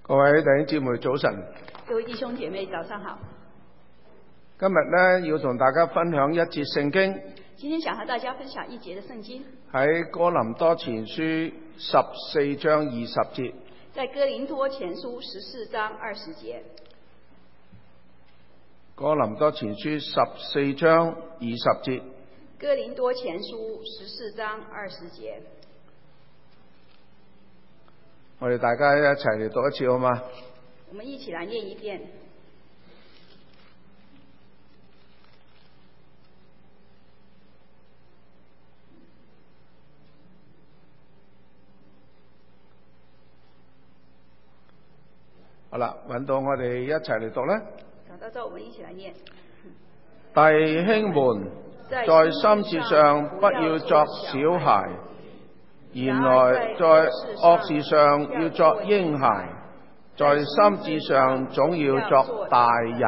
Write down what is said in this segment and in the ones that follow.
各位弟兄姊妹早晨， 各位弟兄姐妹早上好。 今日呢，要同大家分享一節聖經， 今天想和大家分享一節的聖經， 喺哥林多前書14章20節。 在哥林多前書14章20節。 哥林多前書14章20節。 哥林多前書14章20節。 我哋大家一齊嚟讀一次好嗎？ 我們一起來念一遍。 好啦，揾到我哋一齊嚟讀啦。 找到之後，我們一起來念。 弟兄們，在心志上不要作小孩，原來在惡事上要作嬰孩，在心志上總要作大人。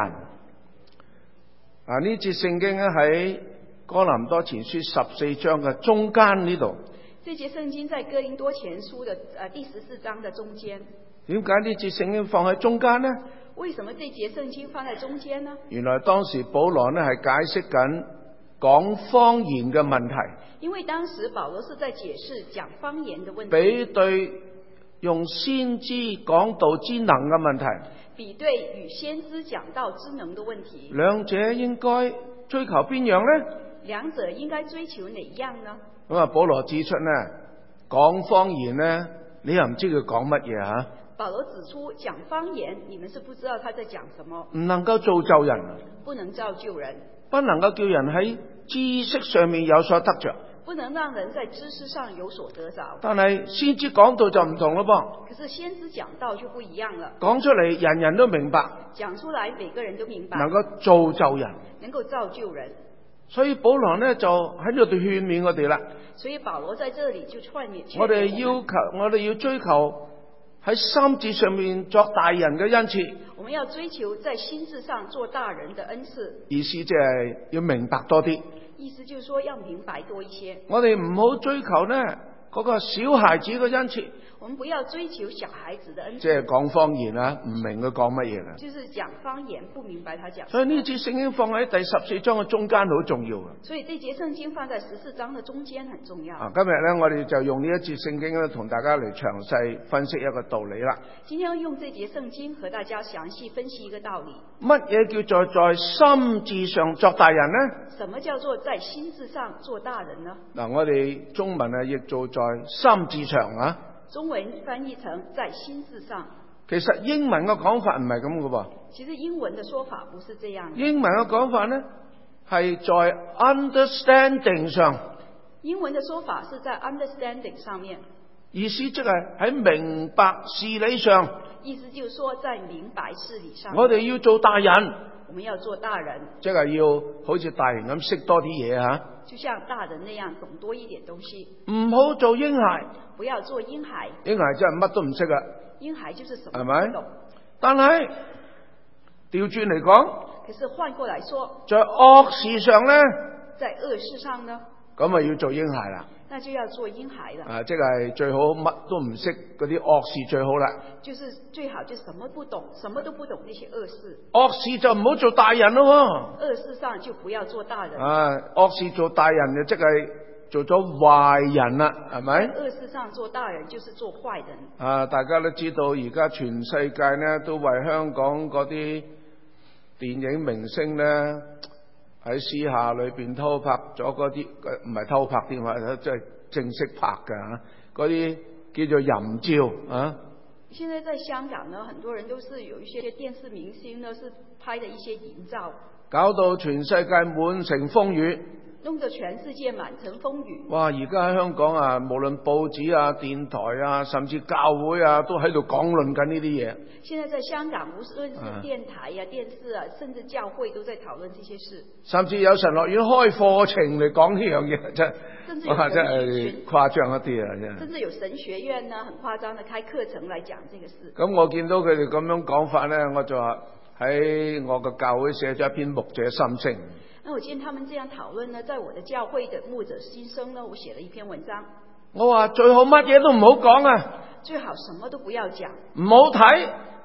呢節聖經咧喺哥林多前書14章嘅中間呢度。 這節聖經在哥林多前書的第14章的中間。 點解呢節聖經放喺中間呢？ 為什麼這節聖經放在中間呢？ 原來當時保羅呢係解釋緊講方言嘅問題。 因為當時保羅是在解釋講方言的問題。 比對用先知講道之能嘅問題。 比對與先知講道之能的問題。 兩者應該追求邊樣呢？ 兩者應該追求哪一樣呢？ 咁啊，保羅指出呢，講方言呢，你又唔知佢講乜嘢吓。 保羅指出，講方言，你們是不知道他在講什麼。 唔能夠造就人， 不能造就人， 不能夠叫人喺知識上面有所得着， 不能讓人在知識上有所得着。 但係先知講道就唔同咯噃。 可是先知講道就不一樣了。 講出嚟人人都明白， 講出來每個人都明白， 能夠造就人， 能夠造就人。 所以保羅呢就喺呢度勸勉我哋啦。 所以保羅在這裡就勸勉我哋要追求喺心志上面作大人嘅恩賜。 我們要追求在心智上做大人的恩賜。 意思即係要明白多啲。 意思就是說要明白多一些。 我哋唔好追求呢嗰個小孩子嘅恩賜。 我們不要追求小孩子的恩賜。 即係講方言啊，唔明佢講乜嘢啦。 就是講方言，不明白他講。 所以呢節聖經放喺第14章嘅中間好重要嘅。 所以這節聖經放在14章的中間很重要。 今日呢，我哋就用呢一節聖經咧，同大家嚟詳細分析一個道理啦。 今天要用這節聖經和大家詳細分析一個道理。 乜嘢叫做在心志上作大人呢？ 什麼叫做在心智上做大人呢？ 我哋中文譯做在心志上啊。 中文翻譯成在心智上。 其實英文嘅講法唔係咁嘅噃。 其實英文的說法不是這樣的。 英文嘅講法呢，係在 understanding 上。 英文的說法是在 understanding 上面。 意思即係喺明白事理上。 意思就是說在明白事理上。 我哋要做大人。 我們要做大人。 即係要好似大人咁識多啲嘢吓。 就像大人那樣懂多一點東西。 唔好做嬰孩。 不要做嬰孩。 嬰孩真係乜都唔識啊。 嬰孩就是什麼都不懂。 但係調轉嚟講， 可是換過來說， 在惡事上呢， 在惡事上呢， 咁咪要做嬰孩啦。 那就要做嬰孩了。 即係最好乜都唔識嗰啲惡事最好啦。 就是最好就什麼不懂，什麼都不懂那些惡事。 惡事就唔好做大人咯。 惡事上就不要做大人。 惡事做大人就即係做咗壞人啦，係咪？ 惡事上做大人就是做壞人。 大家都知道而家全世界呢都為香港嗰啲電影明星呢喺私下裏邊偷拍咗嗰啲，唔係偷拍添啊，即係正式拍㗎嗰啲叫做淫照啊。 現在在香港呢，很多人都是有一些電視明星呢，是拍的一些淫照， 搞到全世界滿城風雨。 弄得全世界滿城風雨。哇！ 而家喺香港啊，無論報紙啊、電台啊，甚至教會啊，都喺度講論緊呢啲嘢。 現在在香港，無論是電台啊、電視啊，甚至教會都在討論這些事。 甚至有神學院開課程嚟講呢樣嘢，真係誇張一啲啊！真係。 甚至有神學院呢，很誇張的開課程來講這個事。 咁我見到佢哋咁樣講法呢，我就話喺我嘅教會寫咗一篇牧者心聲。 那我見他們這樣討論呢，在我的教會的牧者心聲呢，我寫了一篇文章。 我話最好乜嘢都唔好講啊！ 最好什麼都不要講， 唔好睇，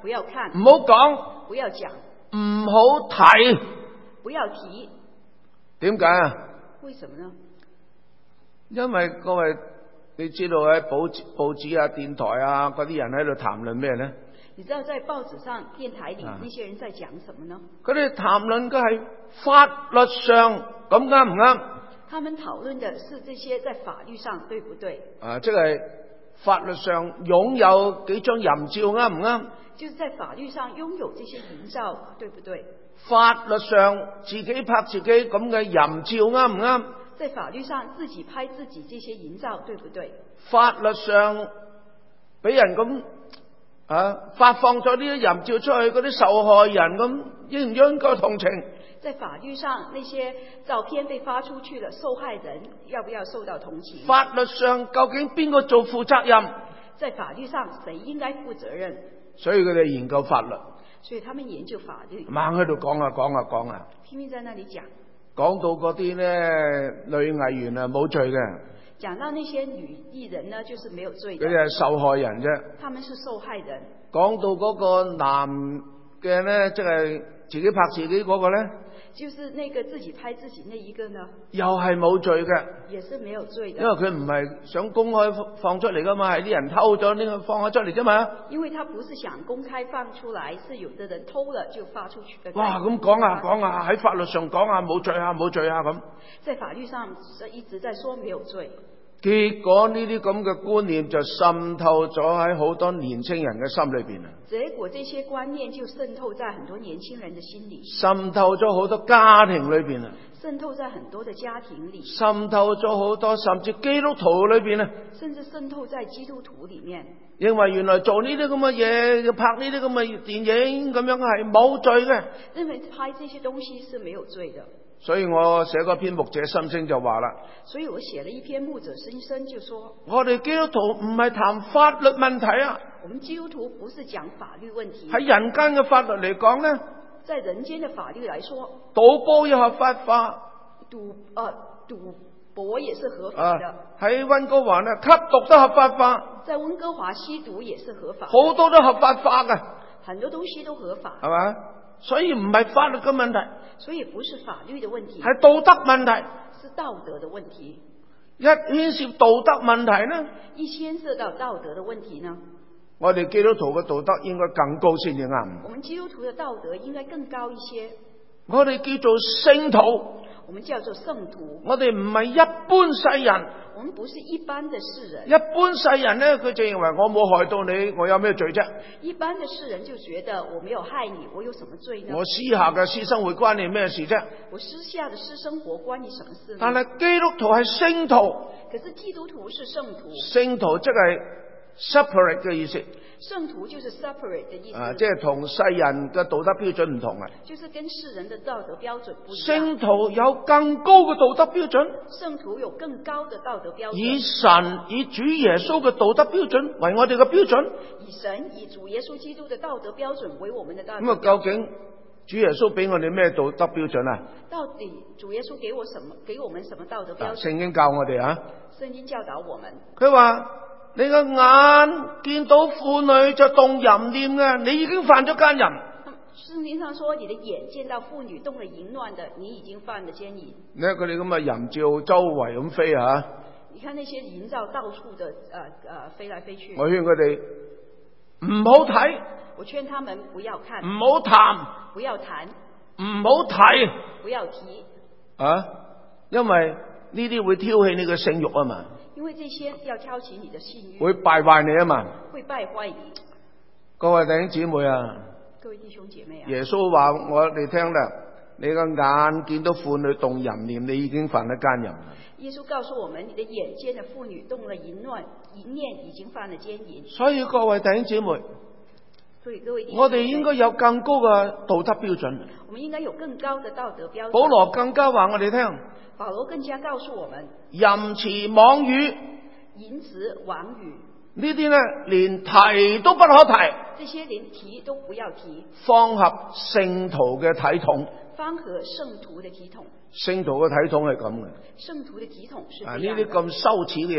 不要看， 唔好講， 不要講， 唔好提。 不要提。 點解啊？ 為什麼呢？ 因為各位你知道喺報紙啊、電台啊嗰啲人喺度談論咩呢？ 你知道在報紙上、電台裏那些人在講什麼呢？ 佢哋談論嘅係法律上咁啱唔啱？ 他們討論的是這些在法律上對不對？ 即係法律上擁有幾張淫照啱唔啱？ 就是在法律上擁有這些淫照對不對？ 法律上自己拍自己咁嘅淫照啱唔啱？ 在法律上自己拍自己這些淫照對不對？ 法律上俾人咁發放咗呢啲淫照出去，嗰啲受害人咁應唔應該同情？ 在法律上那些照片被發出去了，受害人要不要受到同情？ 法律上究竟邊個做負責任？ 在法律上誰應該負責任？ 所以佢哋研究法律， 所以他們研究法律， 猛喺度講啊， 拼命在那裏講到嗰啲呢女藝員啊冇罪嘅， 講到那些女藝人呢，就是沒有罪的， 佢哋係受害人啫。 他們是受害人。 講到嗰個男嘅呢，即係自己拍自己嗰個呢， 就是那個自己拍自己那一個呢， 又係冇罪嘅， 也是沒有罪的， 因為佢唔係想公開放出嚟噶嘛，係啲人偷咗呢個放咗出嚟啫嘛。 因為他不是想公開放出來，是有的人偷了就發出去的。 哇，咁講啊，喺法律上講啊，冇罪啊咁。 在法律上一直在說沒有罪。 結果呢啲咁嘅觀念就滲透咗喺好多年青人嘅心裏邊啊！ 結果這些觀念就滲透在很多年輕人的心裏， 滲透咗好多家庭裏邊啊！ 滲透在很多的家庭裏， 滲透咗好多甚至基督徒裏邊啊！ 甚至滲透在基督徒裏面， 認為原來做呢啲咁嘅嘢，要拍呢啲咁嘅電影咁樣係冇罪嘅， 認為拍這些東西是沒有罪的。 所以我寫嗰篇牧者心聲就話啦， 所以我寫了一篇牧者心聲就說， 我哋基督徒唔係談法律問題啊， 我們基督徒不是講法律問題。 喺人間嘅法律嚟講呢， 在人間的法律來說， 賭波要合法化， 賭博也是合法的。 喺溫哥華呢，吸毒都合法化， 在溫哥華吸毒也是合法的， 好多都合法化嘅， 很多東西都合法， 係嘛？所以唔係法律嘅問題， 所以不是法律的問題， 係道德問題， 是道德的問題。 一牽涉道德問題呢， 一牽涉到道德的問題呢， 我哋基督徒嘅道德應該更高先至啱。 我們基督徒的道德應該更高一些。 我哋叫做聖徒， 我們叫做聖徒。 我哋唔係一般世人。 我們不是一般的世人。 一般世人呢，佢就認為我冇害到你，我有咩罪啫？ 一般的世人就覺得我沒有害你，我有什麼罪呢？ 我私下嘅私生活關你咩事啫？ 我私下的私生活關你什麼事呢？ 但係基督徒係聖徒， 可是基督徒是聖徒。 聖徒即係 separate 嘅意思。 聖徒就是 separate 的意思。 即係同世人嘅道德標準唔同啊。 就是跟世人的道德標準不一樣。 聖徒有更高嘅道德標準。 聖徒有更高的道德標準。 以神以主耶穌嘅道德標準為我哋嘅標準。 以神以主耶穌基督的道德標準為我們的道德標準。 咁啊，究竟主耶穌俾我哋咩道德標準啊？ 到底主耶穌給我們什麼道德標準？ 聖經教我哋啊。 聖經教導我們。 佢話你個眼見到婦女就動淫念嘅，你已經犯咗奸淫。 聖經上說，你的眼見到婦女動了淫亂的，你已經犯了奸淫。 你睇佢哋咁嘅淫照周圍咁飛啊！ 你看那些淫照到處的飛來飛去。 我勸佢哋唔好睇。 我勸他們不要看。 唔好談。 不要談。 唔好提。 不要提。 因為呢啲會挑起你嘅性慾啊嘛。 因為這些要挑起你的性慾， 會敗壞你啊嘛， 會敗壞你。 各位弟兄姊妹啊， 各位弟兄姐妹啊， 耶穌話我哋聽啦，你個眼見到婦女動淫念，你已經犯咗奸淫。 耶穌告訴我們，你的眼見的婦女動了淫念，已經犯了奸淫。 所以各位弟兄姊妹， 各位弟兄姊妹， 我哋應該有更高嘅道德標準。 我們應該有更高的道德標準。 保羅更加話我哋聽。 保羅更加告訴我們， 淫詞妄語， 淫詞妄語呢啲呢連提都不可提， 這些連提都不要提， 方合聖徒嘅體統， 方合聖徒的體統。 聖徒嘅體統係咁嘅， 聖徒的體統是這樣的。 呢啲咁羞恥嘅嘢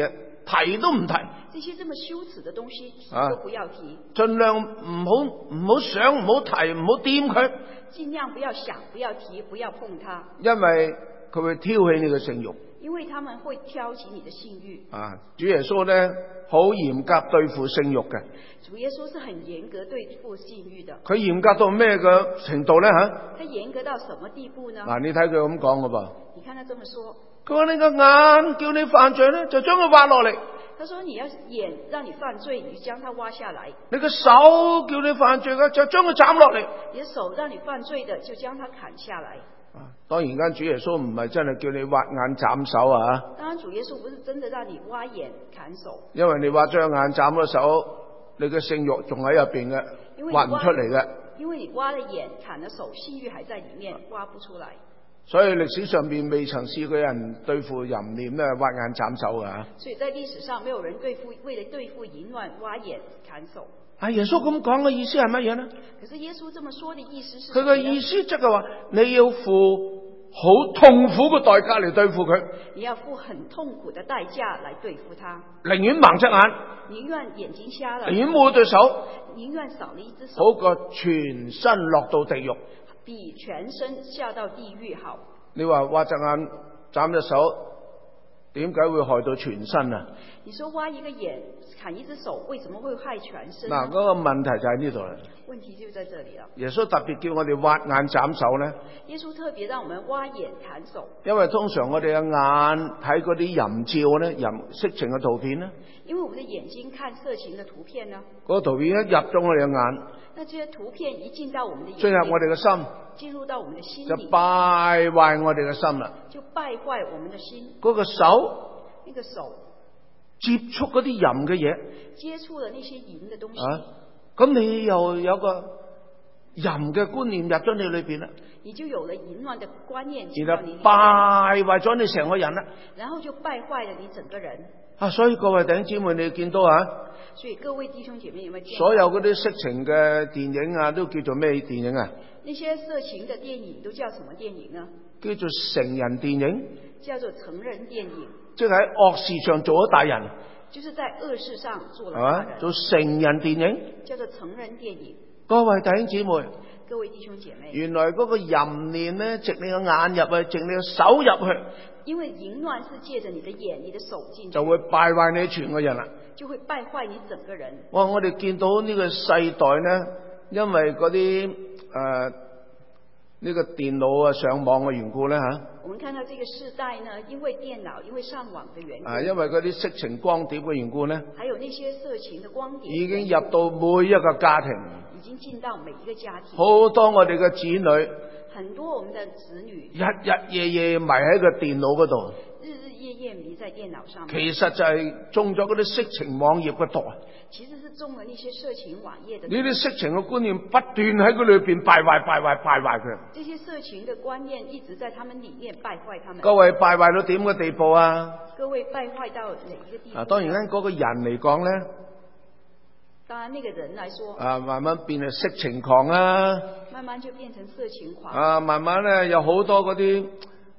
提都唔提。 這些這麼羞恥的東西提都不要提， 盡量唔好想，唔好提，唔好掂佢。 盡量不要想，不要提，不要碰它， 因為佢會挑起你嘅性慾。 因為他們會挑起你的性慾。 主耶穌咧好嚴格對付性慾嘅。 主耶穌是很嚴格對付性慾的。 佢嚴格到咩嘅程度咧吓？ 他嚴格到什麼地步呢？ 你睇佢咁講嘅噃。 你看他這麼說。 佢話你個眼叫你犯罪咧，就將佢挖落嚟。 他說你要眼讓你犯罪，你就將它挖下來。 你個手叫你犯罪嘅，就將佢斬落嚟。 你的手讓你犯罪的，就將它砍下來。 當然間主耶穌唔係真係叫你挖眼斬手啊！ 當然主耶穌不是真的讓你挖眼砍手， 因為你挖咗眼斬咗手，你嘅性慾仲喺入邊嘅，挖唔出嚟嘅。 因為你挖了眼砍了手，性慾還在裏面，挖不出來。 所以歷史上邊未曾試過人對付淫亂咧挖眼斬手嘅。 所以在歷史上沒有人為了對付淫亂挖眼砍手。 耶穌咁講嘅意思係乜嘢呢？ 可是耶穌這麼說的意思是， 佢嘅意思即係話你要付好痛苦嘅代價嚟對付佢。 你要付很痛苦的代價來對付他。 寧願盲隻眼， 寧願眼睛瞎了， 寧願冇對手， 寧願少了一隻手， 好過全身落到地獄。 比全身下到地獄好。 你話挖隻眼斬隻手，點解會害到全身啊？ 你說挖一個眼砍一隻手，為什麼會害全身？ 嗰個問題就喺呢度啦。 問題就在這裡了。 耶穌特別叫我哋挖眼斬手咧。 耶穌特別讓我們挖眼砍手。因為通常我哋嘅眼睇嗰啲淫照咧，淫色情嘅圖片咧。 因為我們的眼睛看色情的圖片呢， 嗰個圖片一入咗我哋嘅眼， 那這些圖片一進到我們的眼， 進入我哋嘅心， 進入到我們的心裡， 就敗壞我哋嘅心啦。 就敗壞我們的心。 嗰個手， 那個手接觸嗰啲淫嘅嘢， 接觸了那些淫的東西。 咁你又有個淫嘅觀念入咗你裏邊啦， 你就有了淫亂的觀念， 然後敗壞咗你成個人啦， 然後就敗壞了你整個人。 所以各位弟兄姊妹，你見到所以各位弟兄姐妹有沒有見到？ 所有嗰啲色情嘅電影都叫做咩電影啊？ 那些色情的電影都叫什麼電影呢？ 叫做成人電影。 叫做成人電影。 即係喺惡事上做咗大人。 就是在惡事上做了大人。 做成人電影。 叫做成人電影。 各位弟兄姊妹， 各位弟兄姐妹， 原來嗰個淫亂咧，藉你個眼入去，藉你個手入去。 因為淫亂是借着你的眼、你的手進去， 就會敗壞你全個人啦。 就會敗壞你整個人。 我哋見到呢個世代咧，因為嗰啲呢個電腦上網嘅緣故咧吓。 我們看到這個世代呢，因為電腦、因為上網嘅緣故， 因為嗰啲色情光碟嘅緣故咧， 還有那些色情嘅光碟， 已經入到每一個家庭， 已經進到每一個家庭。 好多我哋嘅子女， 很多我們的子女， 日日夜夜迷喺個電腦嗰度， 日日夜夜迷在電腦上面。 其實就係中咗嗰啲色情網頁嘅毒啊！ 其實是中了那些色情網頁的。 呢啲色情嘅觀念不斷喺佢裏邊敗壞佢。 這些色情的觀念一直在他們裏面敗壞他們。 各位敗壞到點嘅地步啊？ 各位敗壞到哪一個地步？ 當然咧，嗰個人嚟講咧， 當然那個人來說， 慢慢變成色情狂啊！ 慢慢就變成色情狂。 慢慢咧有好多嗰啲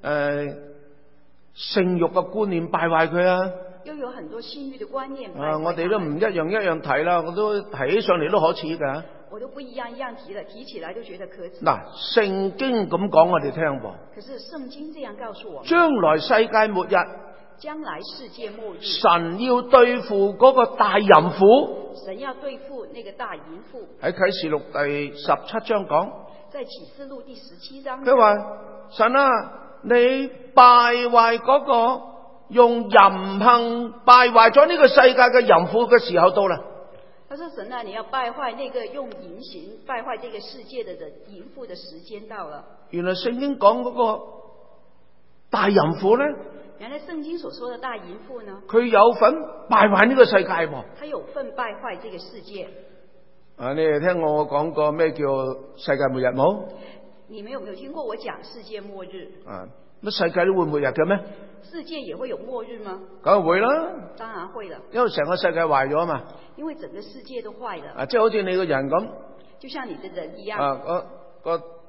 性慾嘅觀念敗壞佢啊！ 又有很多性慾的觀念。 我哋都唔一樣提啦，我都提起上嚟都可恥噶。 我都不一樣提了，提起來都覺得可恥。 聖經咁講我哋聽噃。 可是聖經這樣告訴我們， 將來世界末日， 將來世界末日， 神要對付嗰個大淫婦。 神要對付那個大淫婦。 喺啟示錄第17章講。 在啟示錄第17章。 佢話神啊，你敗壞嗰個用淫行敗壞咗呢個世界嘅淫婦嘅時候到啦。 他說神啊，你要敗壞那個用淫行敗壞這個世界的人淫婦的時間到了。 原來聖經講嗰個大淫婦咧， 原來聖經所說的大淫婦呢， 佢有份敗壞呢個世界噃。 他有份敗壞這個世界。 你哋聽我講過咩叫世界末日冇？ 你們有沒有聽過我講世界末日？ 乜世界都會末日嘅咩？ 世界也會有末日嗎？ 梗係會啦。 當然會了。 因為成個世界壞咗嘛。 因為整個世界都壞了。 即係好似你個人咁。 就像你的人一樣。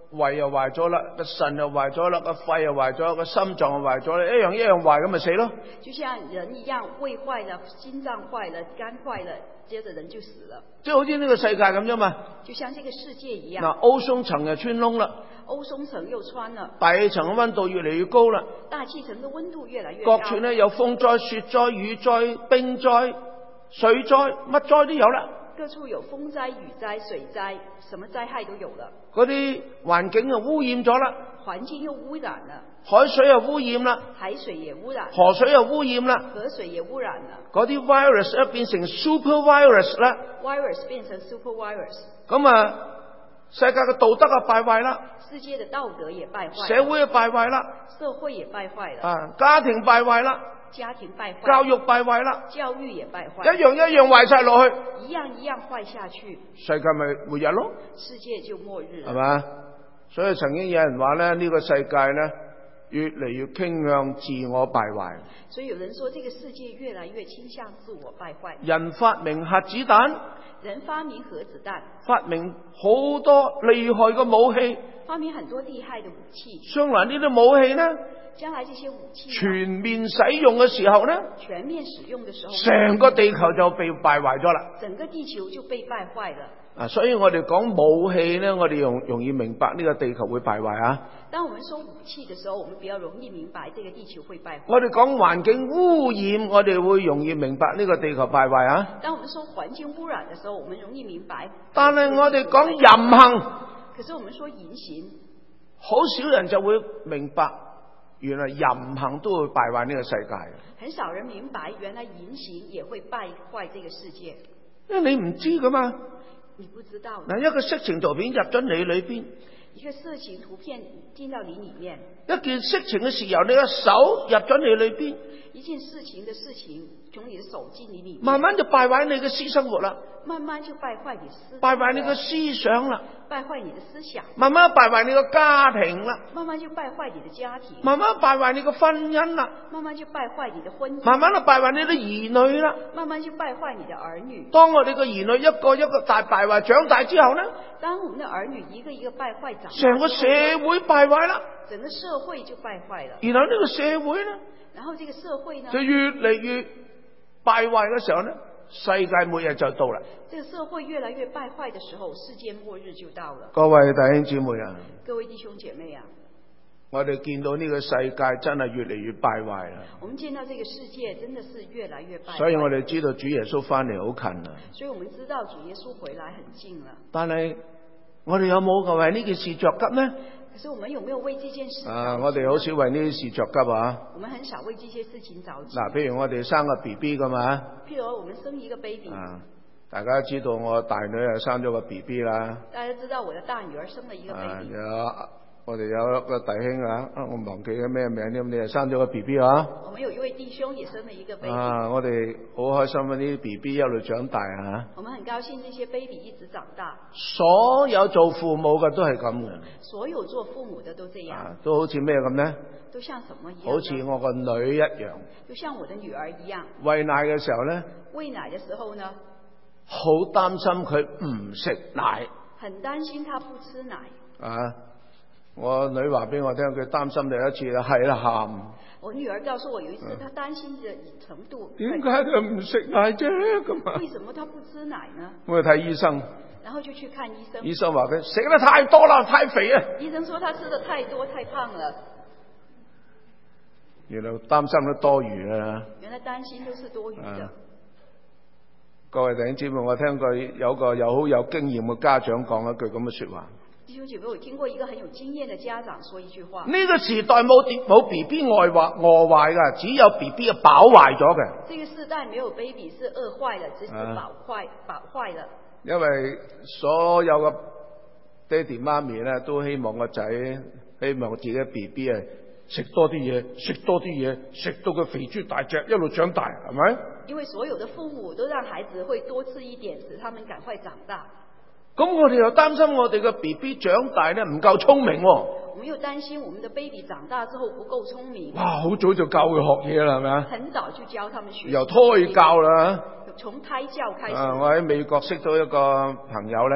胃又壞咗啦，個腎又壞咗啦，個肺又壞咗，個心臟又壞咗啦，一樣壞咁咪死咯。 就像人一樣，胃壞了，心臟壞了，肝壞了，接着人就死了。 即係好似呢個世界咁啫嘛。 就像這個世界一樣。 嗱，歐鬆層又穿窿啦， 歐鬆層又穿了， 大氣層嘅溫度越嚟越高啦， 大氣層嘅溫度越來越高。 各處呢有風災、雪災、雨災、冰災、水災，乜災都有啦。 各處有風災、雨災、水災，什麼災害都有了。 嗰啲環境又污染咗啦， 環境又污染了， 海水又污染啦， 海水也污染， 河水又污染啦， 河水也污染了。 嗰啲 virus 一變成 super virus 啦 ，virus 變成 super virus。 咁啊，世界嘅道德啊敗壞啦， 世界嘅道德也敗壞， 社會啊敗壞啦， 社會也敗壞了， 啊，家庭敗壞啦， 家庭敗壞， 教育敗壞啦， 教育也敗壞， 一樣壞晒落去， 一樣壞下去， 世界咪末日咯， 世界就末日， 係嘛？所以曾經有人話咧，呢個世界咧越嚟越傾向自我敗壞。 所以有人說，這個世界越來越傾向自我敗壞。 人發明核子彈， 人發明核子彈， 發明好多厲害嘅武器， 發明很多厲害的武器。 將來呢啲武器呢， 將來這些武器全面使用嘅時候呢， 全面使用嘅時候， 成個地球就被敗壞咗啦。 整個地球就被敗壞了。 啊，所以我哋講武器呢，我哋容易明白呢個地球會敗壞啊。 當我們說武器嘅時候，我們比較容易明白這個地球會敗壞。 我哋講環境污染，我哋會容易明白呢個地球敗壞啊。 當我們說環境污染嘅時候，我們容易明白。 但係我哋講淫行， 可是我們說淫行， 好少人就會明白，原來淫行都會敗壞呢個世界。 很少人明白，原來淫行也會敗壞這個世界。 因為你唔知噶嘛。 你不知道。 嗱，一個色情圖片入咗你裏邊， 一個色情圖片進到你裏面， 一件色情嘅事由你嘅手入咗你裏邊， 一件事情嘅事情從你嘅手進你裏面， 慢慢就敗壞你嘅私生活啦， 慢慢就敗壞你私， 敗壞你嘅思想啦， 敗壞你嘅思想， 慢慢敗壞你嘅家庭啦， 慢慢就敗壞你嘅家庭， 慢慢敗壞你嘅婚姻啦， 慢慢就敗壞你嘅婚姻， 慢慢就敗壞你啲兒女啦， 慢慢就敗壞你嘅兒女。 當我哋嘅兒女一個一個大敗壞長大之後呢， 當我們的兒女一個一個敗壞長大， 成個社會敗壞啦， 整個社會就敗壞了。 然後呢個社會呢， 然後這個社會呢， 就越嚟越敗壞嘅時候呢，世界末日就到啦。 這個社會越來越敗壞的時候，世界末日就到了。 各位弟兄姊妹啊， 各位弟兄姐妹啊， 我哋見到呢個世界真係越嚟越敗壞啦。 我們見到這個世界真的是越來越敗壞。 所以我哋知道主耶穌翻嚟好近啦。 所以我們知道主耶穌回來很近了。 但係我哋有冇夠為呢件事着急呢？ 可是我們有沒有為這件事？ 我哋好少為呢啲事着急啊。 我們很少為這些事情着急。 嗱，譬如我哋生個 BB 噶嘛。 譬如我們生一個 baby。 大家知道我大女又生咗個 BB 啦。 大家知道我的大女兒生了一個 baby。 我哋有一個弟兄啊，我忘記咗咩名添，你又生咗個 BB 啊？ 我們有一位弟兄也生了一個 baby。 我哋好開心啊！呢啲 BB 一路長大啊！ 我們很高興這些 baby 一直長大。 所有做父母嘅都係咁嘅。 所有做父母的都這樣。 都好似咩咁呢？ 都像什麼一樣？ 好似我個女一樣。 就像我的女兒一樣。 餵奶嘅時候呢？ 餵奶的時候呢？ 好擔心佢唔食奶。 很擔心他不吃奶。 我女話俾我聽，佢擔心第一次係啦喊。 我女兒告訴我有一次，她擔心的程度。 點解佢唔食奶啫？咁啊？ 為什麼他不吃奶呢？ 我去睇醫生。 然後就去看醫生。 醫生話佢食得太多啦，太肥啊。 醫生說他吃得太多，太胖了。 原來擔心得多餘啊。 原來擔心都是多餘的。 各位弟兄姊妹，我聽過有個好有經驗嘅家長講一句咁嘅說話。 弟兄姐妹，我聽過一個很有經驗的家長說一句話： 呢個時代冇 B B 餓壞噶，只有 B B 嘅飽壞咗嘅。 這個時代沒有 baby 是餓壞了，只是飽壞了。 因為所有嘅爹哋媽咪咧，都希望個仔，希望自己嘅 B B 啊食多啲嘢，食到佢肥豬大隻，一路長大，係咪？ 因為所有的父母都讓孩子會多吃一點，使他們趕快長大。 咁我哋又擔心我哋嘅 B B 長大咧唔夠聰明。 我們又擔心我們的 baby 長大之後不夠聰明。 哇，好早就教佢學嘢啦，係咪啊？ 很早就教他們學。 由胎教啦。 從胎教開始。 我喺美國識到一個朋友咧。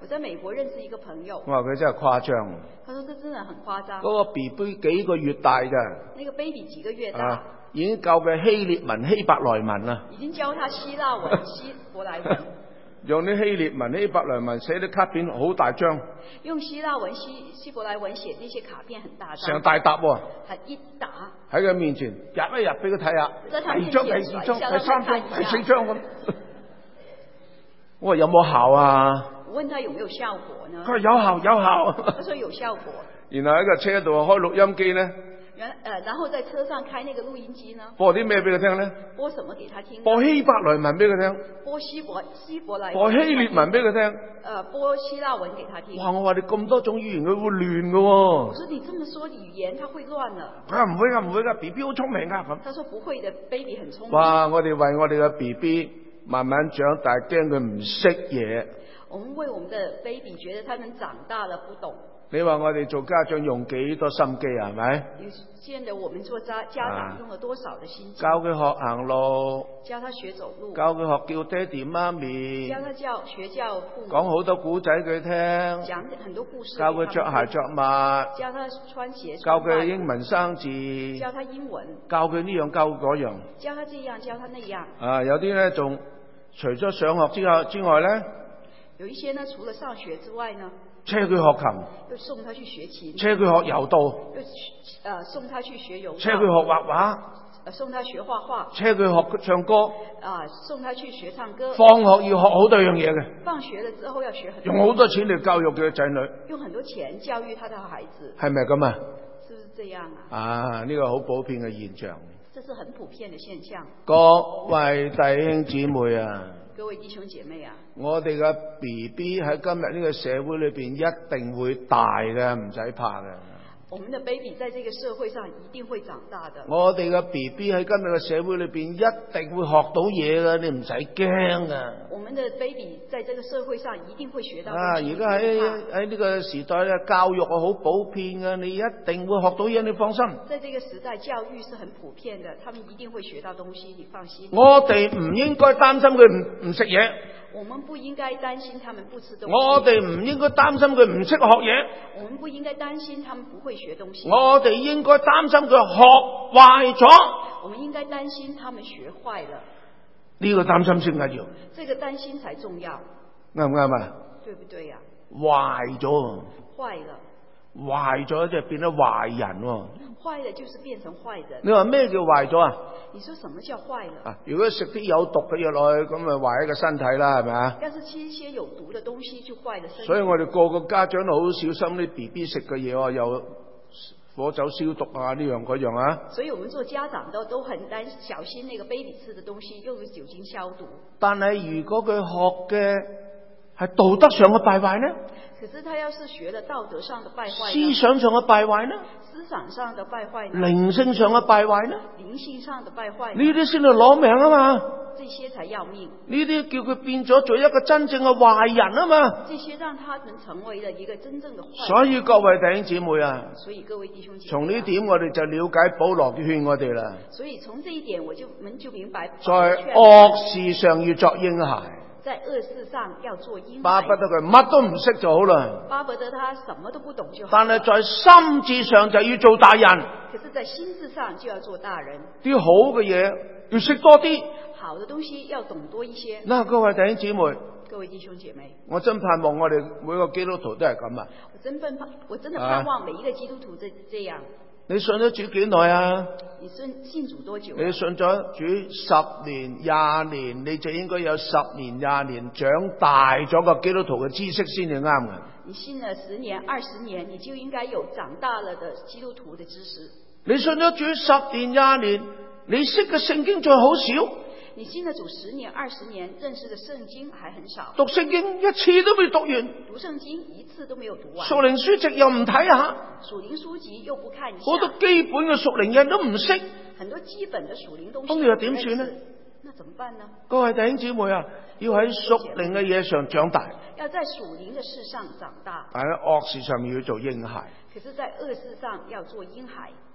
我在美國認識一個朋友， 我話佢真係誇張。 他說這真的很誇張。 嗰個 BB 幾個月大嘅， 那個 baby 幾個月大， 已經教佢希臘文、希伯來文啦。 已經教他希臘文、希伯來文。 用啲希臘文、希伯來文寫啲卡片好大張， 用希臘文、希伯來文寫那些卡片很大張， 成大沓喎， 係一打喺佢面前入一入俾佢睇下，第二張、第二張、第三張、第四張咁。我話有冇效啊？ 我問他有沒有效果呢？ 佢話有效，有效。 他說有效果。 然後喺個車度開錄音機咧。 然後在車上開那個錄音機呢？ 播啲咩俾佢聽咧？ 播什麼給他聽？ 播希伯來文俾佢聽。 播希伯來文。 播希臘文俾佢聽。 播希臘文給他聽。 哇！我話你咁多種語言，佢會亂噶喎。 我說你這麼說語言，他會亂了。 佢話唔會噶，唔會噶 ，B B 好聰明噶咁。 他說不會的 ，baby 很聰明。 哇！我哋為我哋嘅 B B 慢慢長大，驚佢唔識嘢。 我們為我們的 baby 覺得他們長大了不懂。 你話我哋做家長用幾多心機啊？係咪？ 你見得我們做家長用了多少的心機？ 教佢學行路， 教他學走路， 教佢學叫爹哋媽咪， 教他學叫父母， 講好多古仔佢聽， 講很多故事， 教佢着鞋着襪， 教他穿鞋， 教佢英文生字， 教他英文， 教佢呢樣教嗰樣， 教他這樣教他那樣。 有啲咧仲除咗上學之外咧， 有一些呢，除了上學之外呢， 車佢學琴， 又送他去學琴； 車佢學柔道， 又送他去學柔道； 車佢學畫畫， 送他學畫畫； 車佢學唱歌， 送他去學唱歌。 放學要學好多樣嘢嘅， 放學了之後要學很多， 用好多錢嚟教育佢嘅仔女， 用很多錢教育他的孩子， 係咪咁啊？ 是不是這樣啊？ 呢個好普遍嘅現象。 這是很普遍的現象。 各位弟兄姊妹啊！ 各位弟兄姐妹啊！ 我哋嘅 BB 喺今日呢個社會裏邊一定會大嘅，唔使怕嘅。 我們的 baby 在這個社會上一定會長大的。 我哋嘅 BB 喺今日嘅社會裏邊一定會學到嘢嘅，你唔使驚啊！ 我們的 baby 在這個社會上一定會學到。 而家喺呢個時代咧，教育係好普遍嘅，你一定會學到嘢，你放心。 在這個時代，教育是很普遍的，他們一定會學到東西，你放心。 我哋唔應該擔心佢唔食嘢。 我們不應該擔心他們不吃東西。 我哋唔應該擔心佢唔識學嘢。 我們不應該擔心他們不會學東西。 我哋應該擔心佢學壞咗。 我們應該擔心他們學壞了。 呢個擔心先緊要。 這個擔心才重要。 啱唔啱啊？ 對不對呀？ 壞咗。 壞了。 壞咗就變咗壞人喎。 壞了就是變成壞人。 你話咩叫壞咗啊？ 你說什麼叫壞了？ 如果食啲有毒嘅嘢落去，咁咪壞一個身體啦，係咪啊？ 要是吃一些有毒的東西，就壞了身體。 所以我哋個個家長都好小心啲 BB 食嘅嘢，又火酒消毒啊，呢樣嗰樣啊。 所以我們做家長都很小心那個 baby 吃的東西用酒精消毒。 但係如果佢學嘅係道德上嘅敗壞呢？ 可是他要是學了道德上的敗壞， 思想上嘅敗壞呢？ 思想上的敗壞呢？ 靈性上嘅敗壞呢？ 靈性上的敗壞呢？ 呢啲先係攞命啊嘛！ 這些才要命。 呢啲叫佢變咗做一個真正嘅壞人啊嘛！ 這些讓他們成為了一個真正的壞人。 所以各位弟兄姊妹啊， 所以各位弟兄姐妹， 從呢點我哋就了解保羅勸我哋啦。 所以從這一點我們就明白， 在惡事上要作嬰孩。 在惡事上要做嬰孩， 巴不得佢乜都唔識就好啦。 巴不得他什麼都不懂就好。 但係在心智上就要做大人。 可是在心智上就要做大人。 啲好嘅嘢要識多啲， 好的東西要懂多一些。 嗱，各位弟兄姊妹， 各位弟兄姐妹， 我真盼望我哋每個基督徒都係咁啊！ 我真的盼望每一個基督徒這樣。 你信咗主幾耐啊？ 你信主多久？ 你信咗主10年、20年，你就應該有10年、20年長大咗個基督徒嘅知識先至啱嘅。 你信了10年、20年，你就應該有長大了的基督徒的知識。 你信咗主10年、20年，你識嘅聖經仲好少。 你信了主10年、20年，認識的聖經還很少。 讀聖經一次都未讀完。 讀聖經一次都沒有讀完。 屬靈書籍又唔睇下。 屬靈書籍又不看一下。 好多基本嘅屬靈嘢都唔識。 很多基本的屬靈東西。 咁你又點算呢？ 那怎麼辦呢？ 各位弟兄姊妹啊，要喺屬靈嘅嘢上長大。 要在屬靈的事上長大。 喺惡事上面要做嬰孩。 可是在惡事上要做嬰孩。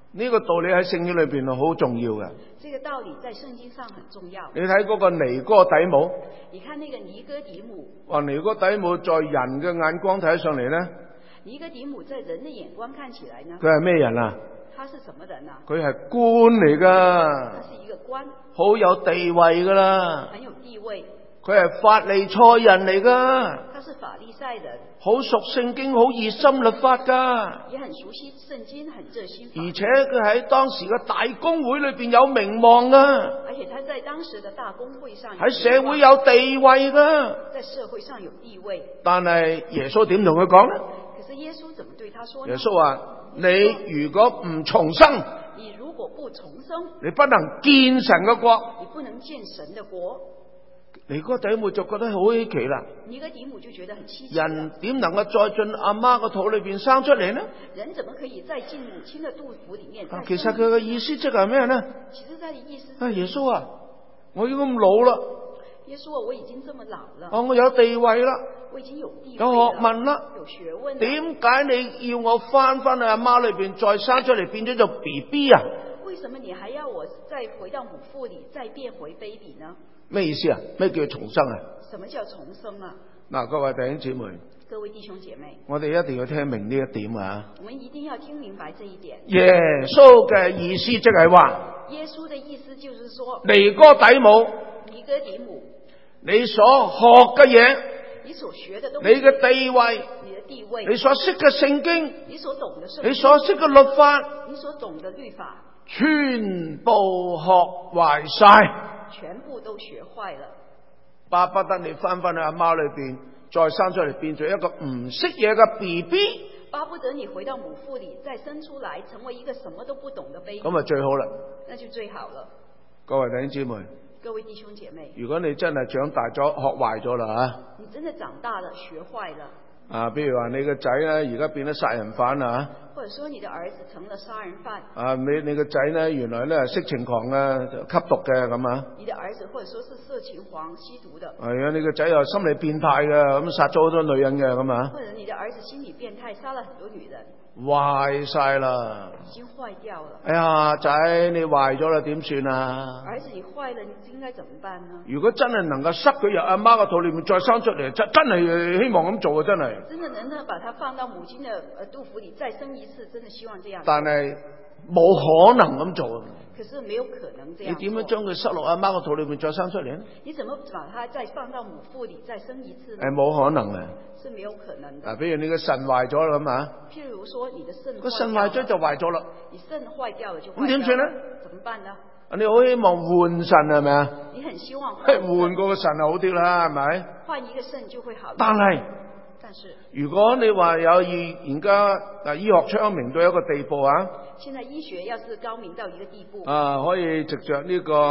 呢個道理喺聖經裏邊係好重要嘅。 這個道理在聖經上很重要。 你睇嗰個尼哥底母， 你看那個尼哥底母， 話尼哥底母在人嘅眼光睇上嚟呢， 尼哥底母在人的眼光看起來呢， 佢係咩人啊？ 他是什麼人啊？ 佢係官嚟噶， 他是一個官， 好有地位噶啦。 很有地位。 佢係法利賽人嚟噶， 他是法利賽人， 好熟聖經，好熱心律法噶。 也很熟悉聖經，很熱心法。 而且佢喺當時嘅大公會裏邊有名望啊， 而且他在當時的大公會上喺社會有地位噶。 在社會上有地位。 但係耶穌點同佢講呢？ 可是耶穌怎麼對他說呢？ 耶穌話：你如果唔重生， 你如果不重生， 你不能見神嘅國。 你不能見神的國。 尼哥底母就覺得好稀奇啦。 尼哥底母就覺得很稀奇。 人點能夠再進阿媽個肚裏邊生出嚟呢？ 人怎麼可以再進母親的肚腹裏面？ 其實佢嘅意思即係咩呢？ 其實他的意思是， 耶穌啊，我已經咁老啦。 耶穌啊，我已經這麼老了。 我有地位啦， 我已經有地位， 有學問啦， 有學問。 點解你要我翻去阿媽裏邊再生出嚟變咗做 BB 啊？ 為什麼你還要我再回到母腹裏再變回 baby 呢？ 咩意思啊？咩叫重生啊？ 什麼叫重生啊？ 嗱，各位弟兄姊妹， 各位弟兄姐妹， 我哋一定要聽明呢一點啊！ 我們一定要聽明白這一點。 耶穌嘅意思即係話， 耶穌的意思就是說， 尼哥底母， 尼哥底母， 你所學嘅嘢， 你所學的東西， 你嘅地位， 你的地位， 你所識嘅聖經， 你所懂的聖經， 你所識嘅律法， 你所懂的律法， 全部學壞晒。 全部都學壞了， 巴不得你翻去阿媽裏邊，再生出嚟變做一個唔識嘢嘅 BB， 巴不得你回到母腹裏再生出來，成為一個什麼都不懂的 baby， 咁啊最好啦， 那就最好了。 各位弟兄姊妹， 各位弟兄姐妹， 如果你真係長大咗學壞咗啦吓， 你真的長大了學壞了比如話你個仔咧而家變咗殺人犯啦吓。 或者說你的兒子成了殺人犯， 你個仔咧原來咧係色情狂啊，吸毒嘅咁啊。 你的兒子或者說是色情狂吸毒的， 係啊，你個仔又心理變態嘅，咁殺咗好多女人嘅咁啊。 或者你的兒子心理變態，殺了很多女人， 壞晒啦， 已經壞掉了。 哎呀，仔你壞咗啦，點算啊？ 兒子你壞了，你應該怎麼辦呢？ 如果真係能夠塞佢入阿媽個肚裏面再生出嚟，真係希望咁做啊，真係。 真的能夠把它放到母親的肚腹裏再生一次，真的希望這樣。 但係冇可能咁做啊！ 可是沒有可能這樣。 你點樣將佢塞落阿媽個肚裏面再生出嚟呢？ 你怎麼把它再放到母腹裏再生一次呢？ 冇可能嘅， 是沒有可能的。 比如你個腎壞咗啦咁啊， 譬如說你的腎個腎壞咗就壞咗啦， 你腎壞掉了就壞掉了， 咁點算呢？ 怎麼辦呢？ 你好希望換腎係咪啊？ 你很希望換過個腎就好啲啦，係咪？ 換一個腎就會好。 但係如果你話有而家醫學昌明到一個地步啊， 現在醫學要是高明到一個地步可以藉着呢個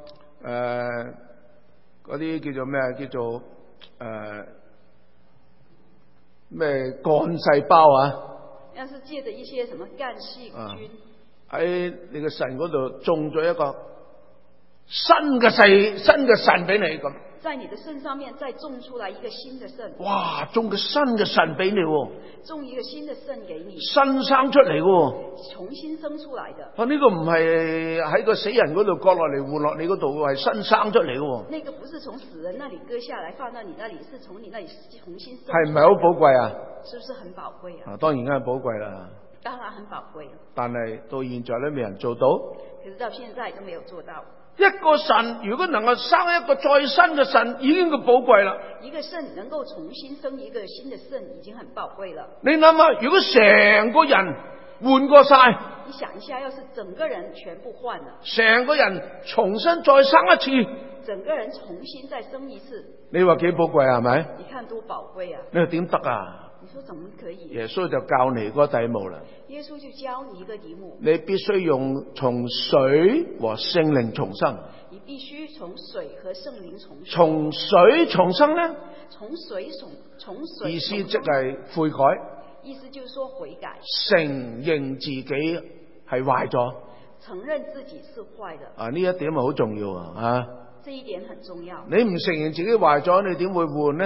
嗰啲叫做咩啊？叫做咩幹細胞啊？ 要是借着一些什麼幹細菌喺你個腎嗰度種咗一個新嘅腎俾你咁。 在你的腎上面再種出來一個新的腎， 哇！種個新嘅腎俾你喎， 種一個新的腎給你， 新生出嚟喎， 重新生出來的。 呢個唔係喺個死人嗰度割落嚟換落你嗰度，係新生出嚟嘅喎。 那個不是從死人那裡割下來放到你那裡，是從你那裡重新生出來。 係唔係好寶貴啊？ 是不是很寶貴啊？ 當然梗係寶貴啦。 當然很寶貴， 但係到現在都未人做到。 可是到現在都沒有做到。 一個腎如果能夠生一個再新嘅腎，已經咁寶貴啦。 一個腎能夠重新生一個新的腎，已經很寶貴了。 你諗下，如果成個人換過晒， 你想一下，要是整個人全部換了， 成個人重新再生一次， 整個人重新再生一次， 你話幾寶貴係咪？ 你看多寶貴啊！ 你話點得啊？ 你說怎麼可以？ 耶穌就教尼哥底母啦。 耶穌就教尼哥底母， 你必須用從水和聖靈重生。 你必須從水和聖靈重生。 從水重生呢？ 從水重生。 意思即係悔改。 意思就是說悔改。 承認自己係壞咗。 承認自己是壞的。 呢一點好重要啊！ 這一點很重要。 你唔承認自己壞咗，你點會換呢？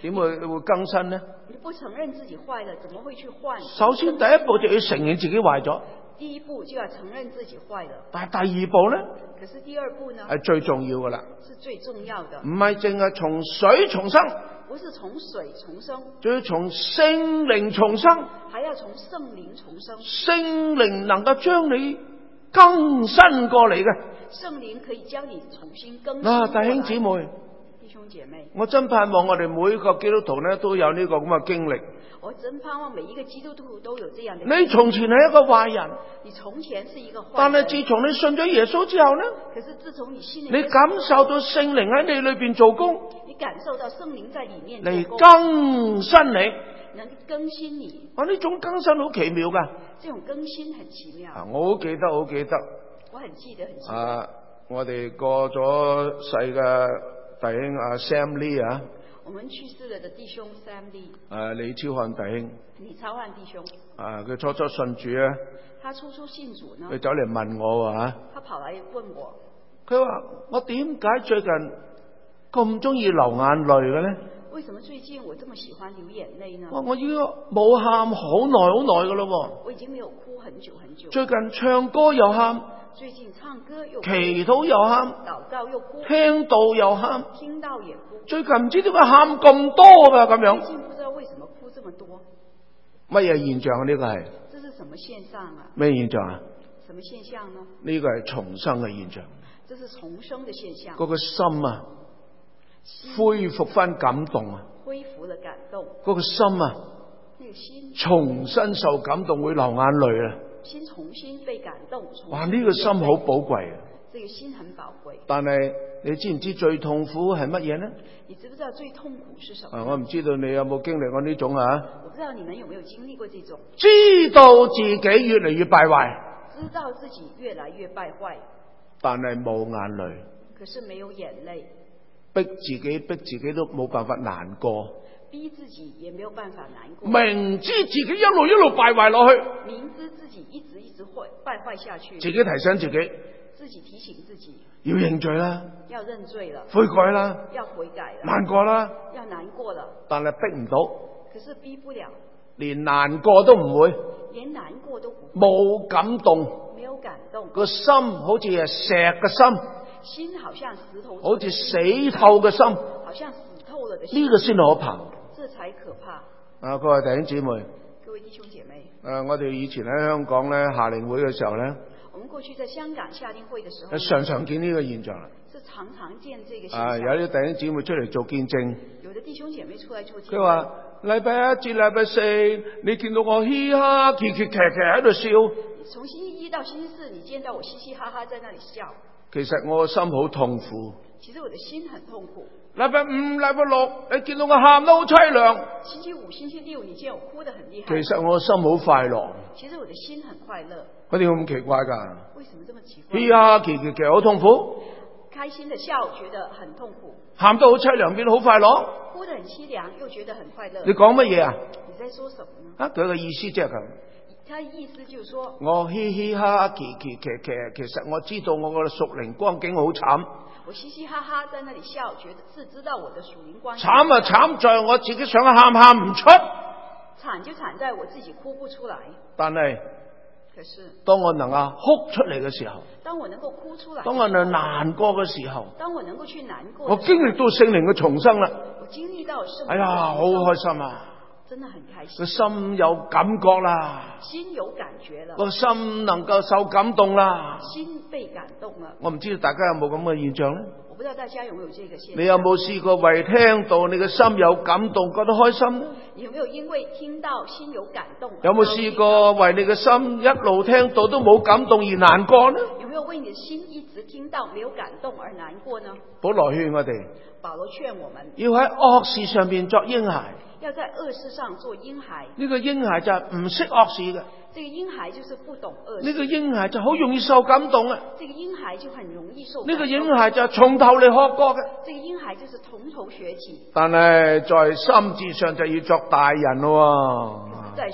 點會更新呢？ 你不承認自己壞了，怎麼會去換？ 首先第一步就要承認自己壞咗， 第一步就要承認自己壞了。 但係第二步呢， 可是第二步呢？ 係最重要噶啦， 是最重要的。 唔係淨係從水重生， 不是從水重生， 仲要從聖靈重生， 還要從聖靈重生。 聖靈能夠將你更新過嚟嘅。 聖靈可以將你重新更新過來。 弟兄姊妹， 弟兄姐妹， 我真盼望我哋每個基督徒呢都有呢個咁嘅經歷。 我真盼望每一個基督徒都有這樣的經歷。 你從前係一個壞人， 你從前是一個壞人， 但係自從你信咗耶穌之後呢， 可是自從你信了你感受到聖靈喺你裏邊做工， 你感受到聖靈在裏面嚟做工， 更新你。 能更新你。 呢種更新好奇妙噶。 這種更新很奇妙。 我好記得， 我很記得。 我哋過咗世嘅弟兄阿 Sam Lee 啊， 我們去世了的弟兄 Sam Lee， 李超漢弟兄， 李超漢弟兄， 佢初初信主啊， 他初初信主呢， 佢走嚟問我他跑來問我， 佢話我點解最近咁中意流眼淚嘅咧？ 為什麼最近我這麼喜歡流眼淚呢？ 我已經冇喊好耐噶咯。 我已經沒有哭很久很久。 最近唱歌又喊， 最近唱歌又哭， 祈禱又喊， 禱告又哭， 聽道又喊， 聽到也哭。 最近唔知點解喊咁多噶咁樣。 最近不知道為什麼哭這麼多。 乜嘢現象啊？呢個係？ 這是什麼現象啊？ 咩現象啊？ 什麼現象呢？ 呢個係重生嘅現象。 這是重生的現象。 嗰個心啊，恢復翻感動啊， 恢復了感動。 嗰個心啊， 那個心重新受感動會流眼淚啊。 心重新被感動。 哇！呢個心好寶貴啊。 這個心很寶貴。 但係你知唔知最痛苦係乜嘢呢？ 你知不知道最痛苦是什麼？ 我唔知道你有冇經歷過呢種啊？ 我不知道你們有沒有經歷過這種。 知道自己越嚟越敗壞， 知道自己越來越敗壞， 但係冇眼淚， 可是沒有眼淚， 逼自己都冇辦法難過， 逼自己也沒有辦法難過， 明知自己一路敗壞落去， 明知自己一直敗壞下去， 自己提醒自己提醒自己要認罪啦， 要認罪了， 悔改啦， 要悔改了， 難過啦， 要難過了， 但係逼唔到， 可是逼不了， 連難過都唔會， 連難過都不會， 冇感動， 沒有感動， 個心好似係石嘅心， 心好像石頭， 好似死透嘅心， 好像死透了的心， 呢個先可怕， 這才可怕。 各位弟兄姊妹， 各位弟兄姐妹， 我哋以前喺香港咧夏令會嘅時候咧， 我們過去在香港夏令會的時候， 常見呢個現象啦。 是常見這個現象。 有啲弟兄姊妹出嚟做見證， 有的弟兄姐妹出來做見證。 佢話禮拜一至禮拜四，你見到我嘻哈奇喺度笑。 從星期一到星期四，你見到我嘻嘻哈哈在那裡笑。 其實我個心好痛苦。 其實我的心很痛苦。 禮拜五、禮拜六，你見到我喊得好凄涼。 星期五、星期六，你見我哭得很厲害。 其實我個心好快樂。 其實我的心很快樂。 嗰啲咁奇怪㗎？ 為什麼這麼奇怪？ 嘻哈奇好痛苦。 開心的笑，覺得很痛苦。 喊得好凄涼，變得好快樂。 哭得很淒涼，又覺得很快樂。 你講乜嘢啊？ 你在說什麼呢？ 佢個意思即係咁。 他的意思就是說， 我嘻嘻哈哈其實我知道我個屬靈光景好慘。 我嘻嘻哈哈在那裡笑，覺得是知道我的屬靈光景。 慘啊慘在我自己想喊唔出。 慘就慘在我自己哭不出來。 但係， 可是當我能夠哭出嚟嘅時候， 當我能夠哭出來， 當我能難過嘅時候， 當我能夠去難過， 我經歷到聖靈嘅重生啦。 我經歷到聖靈， 哎呀，好開心啊！ 真的很開心， 個心有感覺啦， 心有感覺了， 個心能夠受感動啦， 心被感動了。 我唔知道大家有冇咁嘅現象咧？ 我不知道大家有沒有這個現象？ 你有冇試過為聽到你嘅心有感動，覺得開心咧？ 你有沒有因為聽到心有感動？ 有冇試過為你嘅心一路聽到都冇感動而難過呢？ 有沒有為你的心一直聽到沒有感動而難過呢？ 保羅勸我哋， 保羅勸我們要喺惡事上邊作嬰孩。 要在惡事上做嬰孩。 呢個嬰孩就係唔識惡事嘅。 這個嬰孩就是不懂惡事。 呢個嬰孩就好容易受感動啊。 這個嬰孩就很容易受感動。 呢個嬰孩就係從頭嚟學過嘅。 這個嬰孩就是從頭學起。 但係在心智上就要作大人咯。 在心智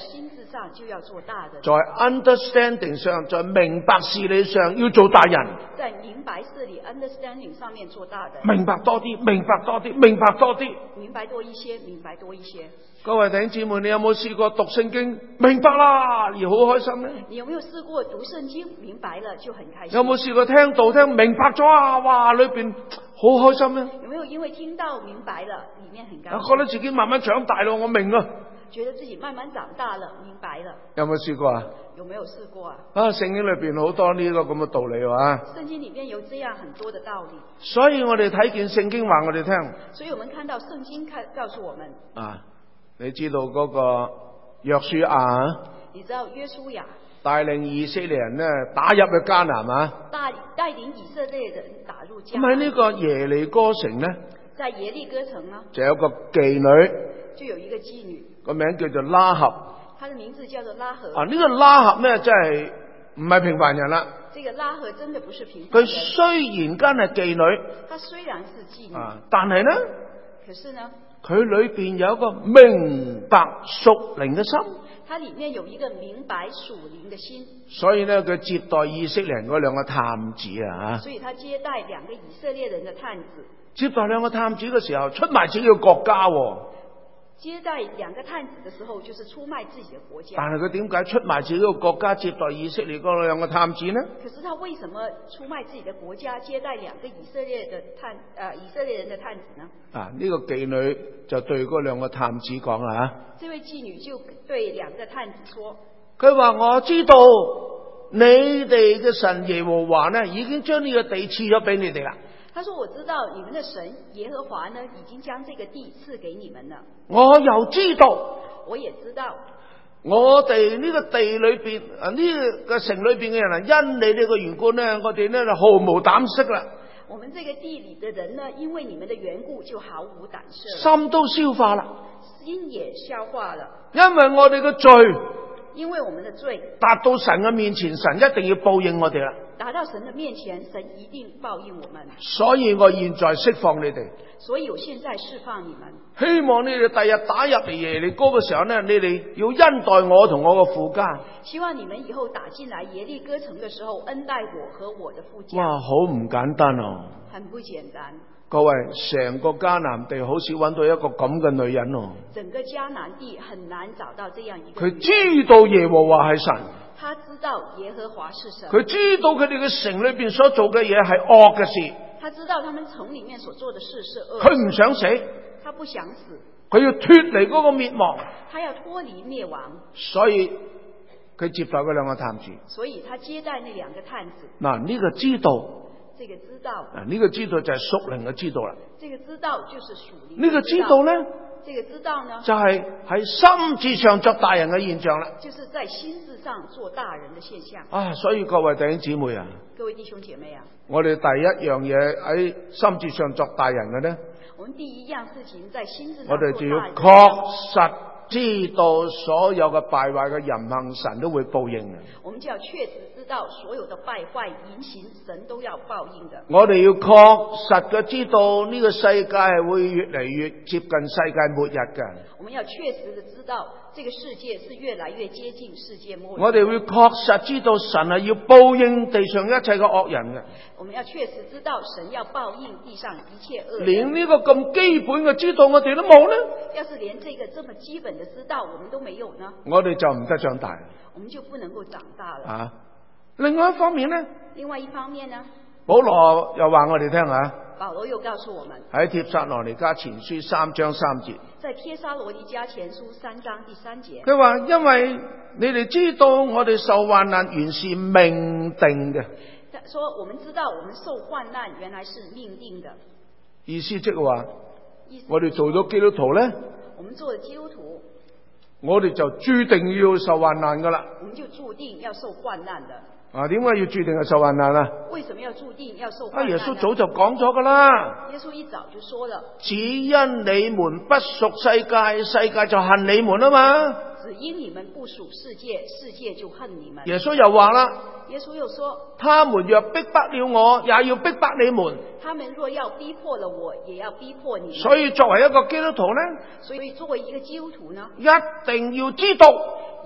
上就要做大的， 在 understanding 上，在明白事理上要做大人。 在明白事理 understanding 上面做大的， 明白多啲，明白多啲，明白多啲。 明白多一些，明白多一些。 各位弟兄姊妹，你有冇試過讀聖經明白啦而好開心呢？ 你有沒有試過讀聖經明白了就很開心？ 有冇試過聽道聽明白咗啊？哇，裏邊好開心呢？ 有沒有因為聽到明白了，裏面很高興？ 覺得自己慢慢長大咯，我明啊。 覺得自己慢慢長大了，明白了。 有冇試過啊？ 有沒有試過啊？ 聖經裏邊好多呢個咁嘅道理啊。 聖經裏面有這樣很多的道理。 所以我哋睇見聖經話我哋聽。 所以我們看到聖經告訴我們。 你知道嗰個約書亞？ 你知道約書亞帶領以色列人呢打入去迦南啊？ 帶領以色列人打入迦南。 咁喺呢個耶利哥城呢？ 在耶利哥城呢？ 就有個妓女。 就有一個妓女。 個名叫做拉合。 她的名字叫做拉合。 呢個拉合呢，真係唔係平凡人啦。 這個拉合真的不是平凡人。 佢雖然間係妓女。 她雖然是妓女。 但係呢？ 可是呢？ 佢裏邊有一個明白屬靈嘅心。 它裏面有一個明白屬靈的心。 所以呢，佢接待以色列人嗰兩個探子啊。 所以他接待兩個以色列人的探子。 接待兩個探子嘅時候，出賣自己嘅國家。 接待兩個探子的時候，就是出賣自己的國家。 但係佢點解出賣自己嘅國家接待以色列嗰兩個探子呢？ 可是他為什麼出賣自己的國家接待兩個以色列人的探子呢？ 呢個妓女就對嗰兩個探子講啦。 這位妓女就對兩個探子說： 佢話我知道你哋嘅神耶和華呢，已經將呢個地賜咗俾你哋啦。 他說：我知道你們的神耶和華呢，已經將這個地賜給你們了。 我又知道， 我也知道， 我哋呢個地裏邊呢個城裏邊嘅人因你哋嘅緣故呢，我哋呢就毫無膽色啦。 我們這個地裏的人呢，因為你們的緣故就毫無膽色， 心都消化啦， 心也消化了， 因為我哋嘅罪， 因為我們的罪達到神嘅面前，神一定要報應我哋啦。 達到神的面前，神一定報應我們。 所以我現在釋放你哋。 所以我現在釋放你們。 希望你哋第日打入嚟耶利哥嘅時候呢，你哋要恩待我同我嘅父家。 希望你們以後打進來耶利哥城嘅時候，恩待我和我的父家。 哇，好唔簡單哦！ 很不簡單。 各位，成個迦南地好似揾到一個咁嘅女人哦。 整個迦南地很難找到這樣一個。 佢知道耶和華係神。 他知道耶和華是神。 佢知道佢哋嘅城裏邊所做嘅嘢係惡嘅事。 他知道他們城裏面所做的事是惡。 佢唔想死。 他不想死。 佢要脫離嗰個滅亡。 他要脫離滅亡。 所以佢接待嗰兩個探子。 所以他接待那兩個探子。 嗱，呢個知道。 這個知道。 呢個知道就係屬靈嘅知道啦。 這個知道就是屬靈。 呢個知道呢？ 這個知道呢？ 就係喺心智上作大人嘅現象啦。 就是在心智上做大人的現象。 所以各位弟兄姊妹啊， 各位弟兄姐妹啊， 我哋第一樣嘢喺心智上作大人嘅呢， 我們第一樣事情在心智上我哋就要確實知道所有嘅敗壞嘅淫行，神都會報應嘅。 我們就要確實知道所有的敗壞淫行，神都要報應的。 我哋要確實嘅知道呢個世界係會越嚟越接近世界末日嘅。 我們要確實的知道這個世界是越來越接近世界末日。 我哋會確實知道神係要報應地上一切嘅惡人嘅。 我們要確實知道神要報應地上一切惡人。 連呢個咁基本嘅知道我哋都冇呢？ 要是連這個這麼基本的知道我們都沒有呢？ 我哋就唔得長大。 我們就不能夠長大了。 另外一方面呢？ 另外一方面呢？ 保羅又話我哋聽下。 保羅又告訴我們喺帖撒羅尼迦前書3章3節。 在帖撒羅尼迦前書3章第3節。 佢話因為你哋知道我哋受患難原是命定嘅。 說我們知道我們受患難原來是命定的。 意思即係話，我哋做咗基督徒呢， 我們做了基督徒， 我哋就注定要受患難噶啦。 我們就注定要受患難的。 點解要注定係受患難啊？ 為什麼要注定要受患難呢？ 耶穌早就講咗噶啦。 耶穌一早就說了， 只因你們不屬世界，世界就恨你們啊嘛。 只因你們不屬世界，世界就恨你們。 耶穌又話啦， 耶穌又說， 他們若逼迫了我，也要逼迫你們。 他們若要逼迫了我，也要逼迫你們。 所以作為一個基督徒呢， 所以作為一個基督徒呢， 一定要知道，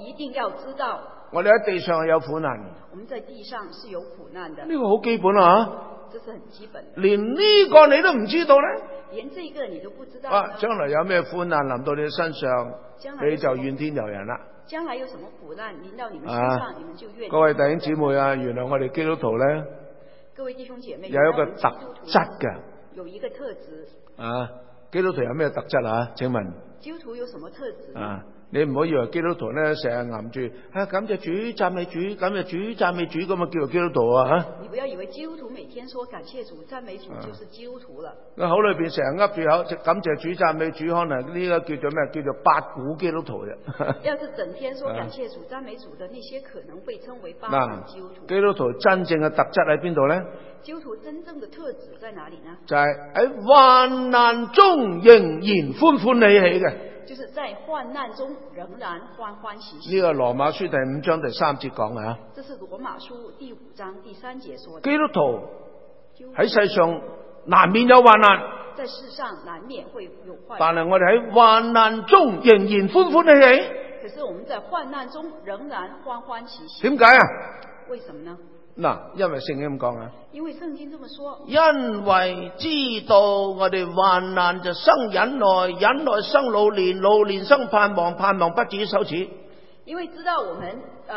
一定要知道， 我哋喺地上係有苦難， 我們在地上是有苦難的， 呢個好基本啊！ 這是很基本的。 連呢個你都唔知道咧， 連這個你都不知道啊！ 呢， 將來有咩苦難臨到你身上， 將來有你就怨天尤人啦。 將來有什麼苦難臨到你們身上，你們就怨。 各位弟兄姊妹啊，原來我哋基督徒咧各位弟兄姐妹， 有一個特質嘅。 有一個特質。 啊，基督徒有咩特質啊？請問？ 基督徒有什麼特質？ 啊，你唔好以為基督徒咧成日揞住啊感謝主、讚美主、感謝主、讚美主咁啊叫做基督徒啊吓！ 你不要以為基督徒每天說感謝主、讚美主就是基督徒了。 個口裏邊成日噏住口感謝主、讚美主，可能呢個叫做咩？叫做八股基督徒啫。 要是整天說感謝主、讚美主的那些，可能被稱為八股基督徒。 基督徒真正嘅特質喺邊度咧？ 基督徒真正的特質在哪裏呢？ 就係喺患難中仍然歡歡喜喜嘅。 就是在患難中仍然歡歡喜喜。 呢個羅馬書第5章第3節講嘅吓。 這是羅馬書第5章第3節說的。 基督徒喺世上難免有患難， 在世上難免會有患難， 但係我哋喺患難中仍然歡歡喜喜。 可是我們在患難中仍然歡歡喜喜。 點解啊？ 為什麼呢？ 嗱，因為聖經咁講啊。 因為聖經這麼說。 因為知道我哋患難就生忍耐，忍耐生老練，老練生盼望，盼望不至於羞恥。 因為知道我們，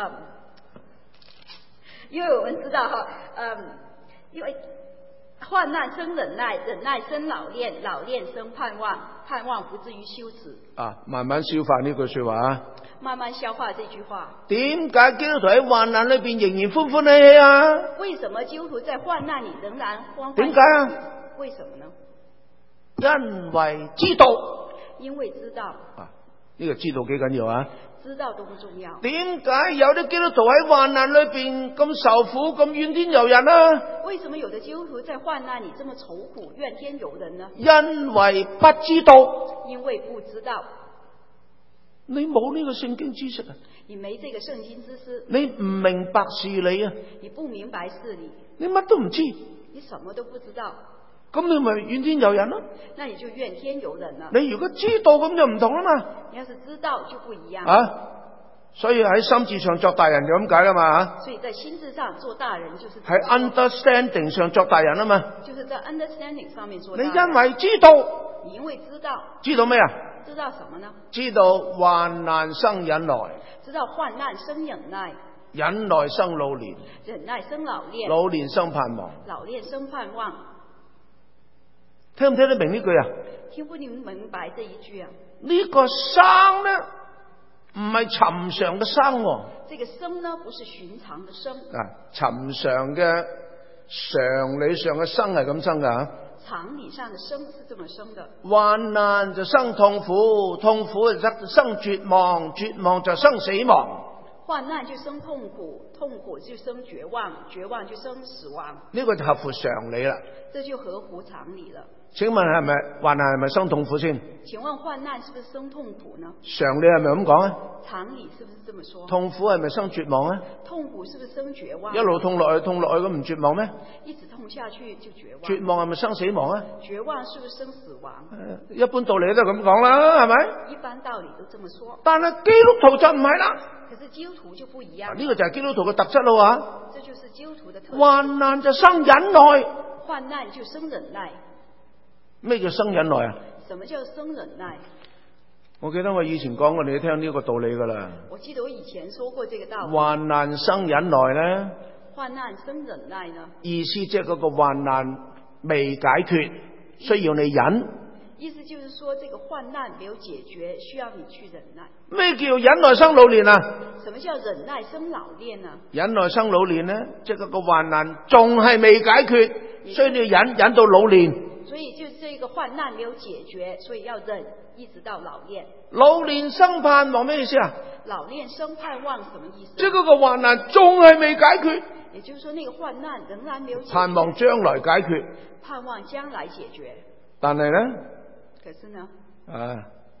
因為我們知道哈，因為患難生忍耐，忍耐生老練，老練生盼望，盼望不至於羞恥。啊， 慢慢消化呢句說話啊。 慢慢消化這句話。 點解基督徒喺患難裏邊仍然歡歡喜喜啊？ 為什麼基督徒在患難裏仍然歡歡喜喜？ 點解啊？ 為什麼呢？ 因為知道。 因為知道。 啊，呢個知道幾緊要啊？ 知道多麼重要。 點解有啲基督徒喺患難裏邊咁受苦，咁怨天尤人啊？ 為什麼有的基督徒在患難裏這麼愁苦、怨天尤人呢？ 因為不知道。 因為不知道。 你冇呢個聖經知識啊！ 你沒這個聖經知識， 你唔明白事理啊！ 你不明白事理， 你乜都唔知， 你什麼都不知道， 咁你咪怨天尤人咯？ 那你就怨天尤人啦。 你如果知道咁就唔同啦嘛。 你要是知道就不一樣啊！所以喺心智上作大人就咁解啦嘛。 所以在心智上做大人就是喺 understanding 上作大人啊嘛。 就是在 understanding 上面做大人。 你因為知道， 你因為知道， 知道咩啊？ 知道什麼呢？ 知道患難生忍耐， 知道患難生忍耐， 忍耐生老練， 忍耐生老練， 老練生盼望， 老練生盼望。 聽唔聽得明呢句啊？ 聽不明白這一句啊？ 呢個生呢，唔係尋常嘅生喎。 這個生呢，不是尋常的生。 啊，尋常嘅常理上嘅生係咁生噶。 常理上的生是這麼生的。 患難就生痛苦，痛苦就生絕望，絕望就生死亡。 患難就生痛苦，痛苦就生絕望，絕望就生死亡。 呢個就合乎常理啦。 這就合乎常理了。 請問係咪患難係咪生痛苦先？ 請問患難是不是生痛苦呢？ 常理係咪咁講啊？ 常理是不是這麼說？ 痛苦係咪生絕望啊？ 痛苦是不是生絕望？ 一路痛落去，痛落去咁唔絕望咩？ 一直痛下去就絕望。 絕望係咪生死亡啊？ 絕望是不是生死亡？ 一般道理都係咁講啦，係咪？ 一般道理都這麼說。 但係基督徒就唔係啦。 可是基督徒就不一樣。 呢個就係基督徒嘅特質咯啊！ 這就是基督徒的特質。 患難就生忍耐。 患難就生忍耐。 咩叫生忍耐啊？ 什麼叫生忍耐？ 我記得我以前講過，你聽呢個道理噶啦。 我記得我以前說過這個道理。 患難生忍耐咧？ 患難生忍耐呢？ 意思即係嗰個患難未解決，需要你忍。 意思就是說，這個患難沒有解決，需要你去忍耐。 咩叫忍耐生老練啊？ 什麼叫忍耐生老練呢？ 忍耐生老練咧，即係嗰個患難仲係未解決，需要你忍到老練。 所以就是這個患難沒有解決，所以要忍，一直到老練。 老練生盼望咩意思啊？ 老練生盼望什麼意思？ 即係嗰個患難仲係未解決。 也就是說，那個患難仍然沒有解決。 盼望將來解決。 盼望將來解決。 但係咧？ 可是呢？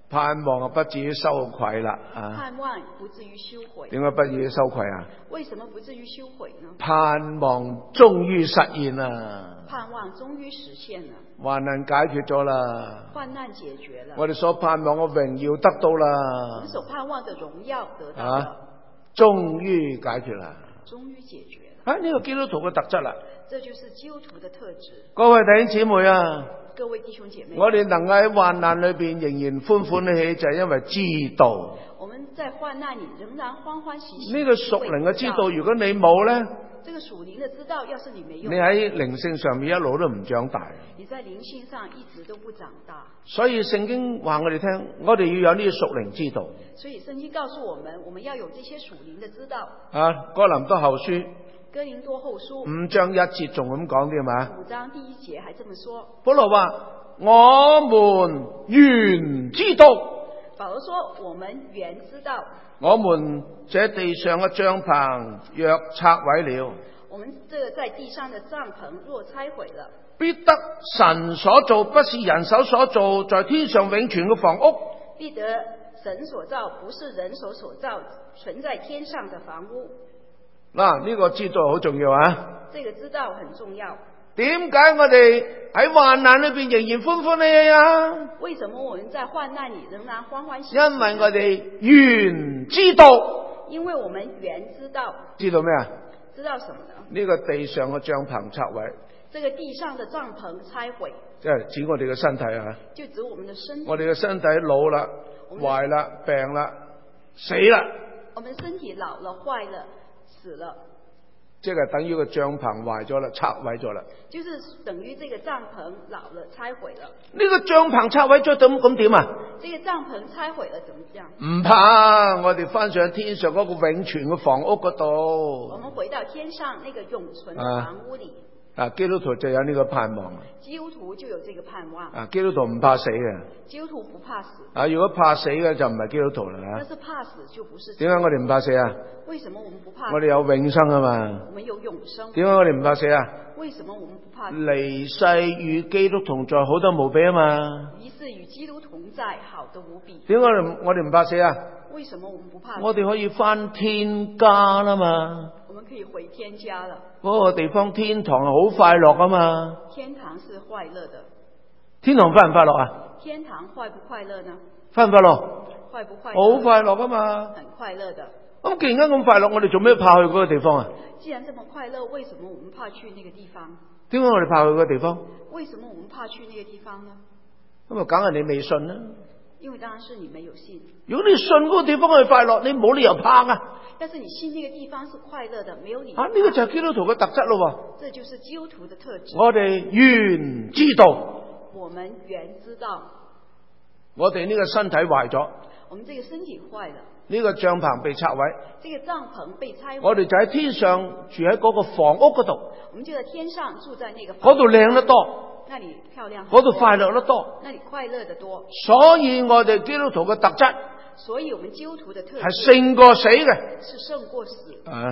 盼望啊，不至於羞愧啦啊！ 盼望不至於羞悔。 點解不至於羞愧啊？ 為什麼不至於羞悔呢？ 盼望終於實現啦！ 盼望終於實現了， 患難解決咗啦！ 患難解決了， 我哋所盼望嘅榮耀得到我啦們！所盼望的榮耀得到了， 終於解決啦！ 終於解決了。 呢個基督徒嘅特質啦！ 這就是基督徒的特質。 各位弟兄姊妹啊！ 各位弟兄姐妹， 我哋能夠喺患難裏邊仍然歡歡喜喜，就係因為知道。 我們在患難裏仍然歡歡喜喜。 呢個屬靈嘅知道，如果你冇呢， 這個屬靈的知道，要是你沒有， 你喺靈性上面一路都唔長大。 你在靈性上一直都不長大。 所以聖經話我哋聽，我哋要有呢個屬靈知道。 所以聖經告訴我們，我們要有這些屬靈的知道。 哥林多後書哥林多後書 5章1節仲咁講啲嘛 ？5章第1節還這麼說。 保羅話：我們原知道。 保羅說：我們原知道。 我們這地上嘅帳篷若拆毀了， 我們這在地上的帳篷若拆毀了， 必得神所造，不是人手所造，在天上永存嘅房屋。 必得神所造，不是人手所造，存在天上的房屋。 嗱，呢個知道好重要啊！ 這個知道很重要。 點解我哋喺患難裏邊仍然歡歡喜喜啊？ 為什麼我們在患難裏仍然歡歡喜喜？ 因為我哋原知道。 因為我們原知道。 知道咩啊？ 知道什麼呢？ 呢個地上嘅帳篷拆毀。 這個地上的帳篷拆毀。 即係指我哋嘅身體啊！ 就指我們的身體。 我哋嘅身體老啦、壞啦、病啦、死啦。 我們身體老了、壞了、死了。 即係等於個帳篷壞咗啦，拆毀咗啦。 就是等於這個帳篷老了、拆毀了。 呢個帳篷拆毀咗咁點啊？ 這個帳篷拆毀了，怎麼樣？ 唔怕，我哋翻上天上嗰個永存嘅房屋嗰度。 我們回到天上那個永存的房屋裏。 基督徒就有呢個盼望。 基督徒就有這個盼望。 基督徒唔怕死嘅。 基督徒不怕死。 如果怕死嘅就唔係基督徒啦。 但是怕死就不是。 點解我哋唔怕死啊？ 為什麼我們不怕死？ 我哋有永生啊嘛。 我們有永生。 點解我哋唔怕死啊？ 為什麼我們不怕死？ 離世與基督同在，好得無比啊嘛。 離世與基督同在，好得無比。 點解我哋唔怕死啊？ 為什麼我們不怕死？ 我哋可以翻天家啦嘛。 我們可以回天家了。 嗰個地方天堂係好快樂啊嘛。 天堂是快樂的。 天堂快唔快樂啊？ 天堂快不快樂呢？ 快唔快樂？ 快不快樂？ 好快樂啊嘛。 很快樂的。 咁既然咁快樂，我哋做咩怕去嗰個地方啊？ 既然這麼快樂，為什麼我們怕去那個地方？ 點解我哋怕去嗰個地方？ 為什麼我們怕去那個地方呢？ 咁啊，梗係你未信啦。 因為當然是你沒有信。 如果你信嗰個地方係快樂，你冇理由怕啊。 但是你信那個地方是快樂的，沒有理由。 呢個就係基督徒嘅特質咯。 這就是基督徒的特質。 我哋原知道。 我們原知道。 我哋呢個身體壞咗。 我們這個身體壞了。 呢個帳篷被拆毀。 這個帳篷被拆毀。 我哋就喺天上住喺嗰個房屋嗰度。 我們就在天上住在那個房屋。 嗰度靚得多。 那裡漂亮。 嗰度快樂得多。 那裡快樂得多。 所以我哋基督徒嘅特質。 所以我們基督徒的特質係勝過死嘅。 是勝過死。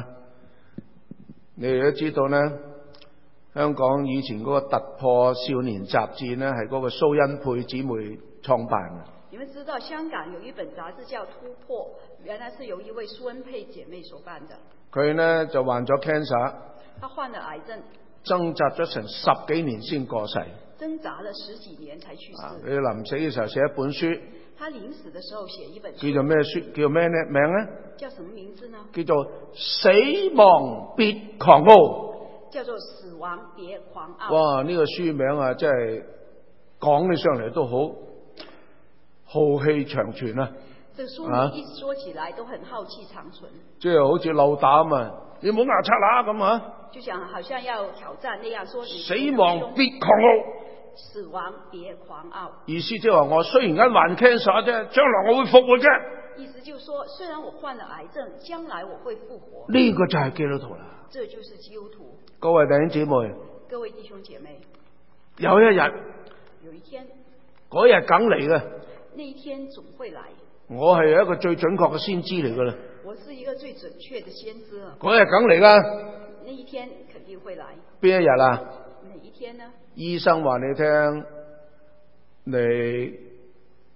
你哋都知道呢，香港以前嗰個突破少年雜誌呢，係嗰個蘇恩佩姊妹創辦嘅。 你們知道香港有一本雜誌叫《突破》，原來是由一位蘇恩佩姐妹所辦的。 佢呢就患咗 cancer。 她患了癌症。 掙扎咗成10幾年先過世。 掙扎了10幾年才去世。 佢臨死嘅時候寫一本書。 他臨死的時候寫一本書。 叫做咩書？叫咩名呢？ 叫什麼名字呢？ 叫做死亡別狂傲。 叫做死亡別狂傲。 哇！呢個書名啊，真係講起上嚟都好浩氣長存啊！ 這個書名一說起來都很浩氣長存。 即係好似漏膽啊！你唔好牙刷啦咁啊！ 就想好像要挑戰那樣說， 死亡別狂傲。 死亡別狂傲。 意思即係話我雖然間患 cancer 啫，將來我會復活嘅。 意思就是說，雖然我患了癌症，將來我會復活。 呢個就係基督徒啦。 這就是基督徒。 各位弟兄姊妹。 各位弟兄姐妹。 有一日。 有一天。 嗰日梗嚟嘅。 那一天總會來。 我係一個最準確嘅先知嚟噶啦。 我是一個最準確嘅先知啊。 嗰日梗嚟噶。 那一天肯定會來。 邊一日啊？ 哪一天呢？ 醫生話你聽，你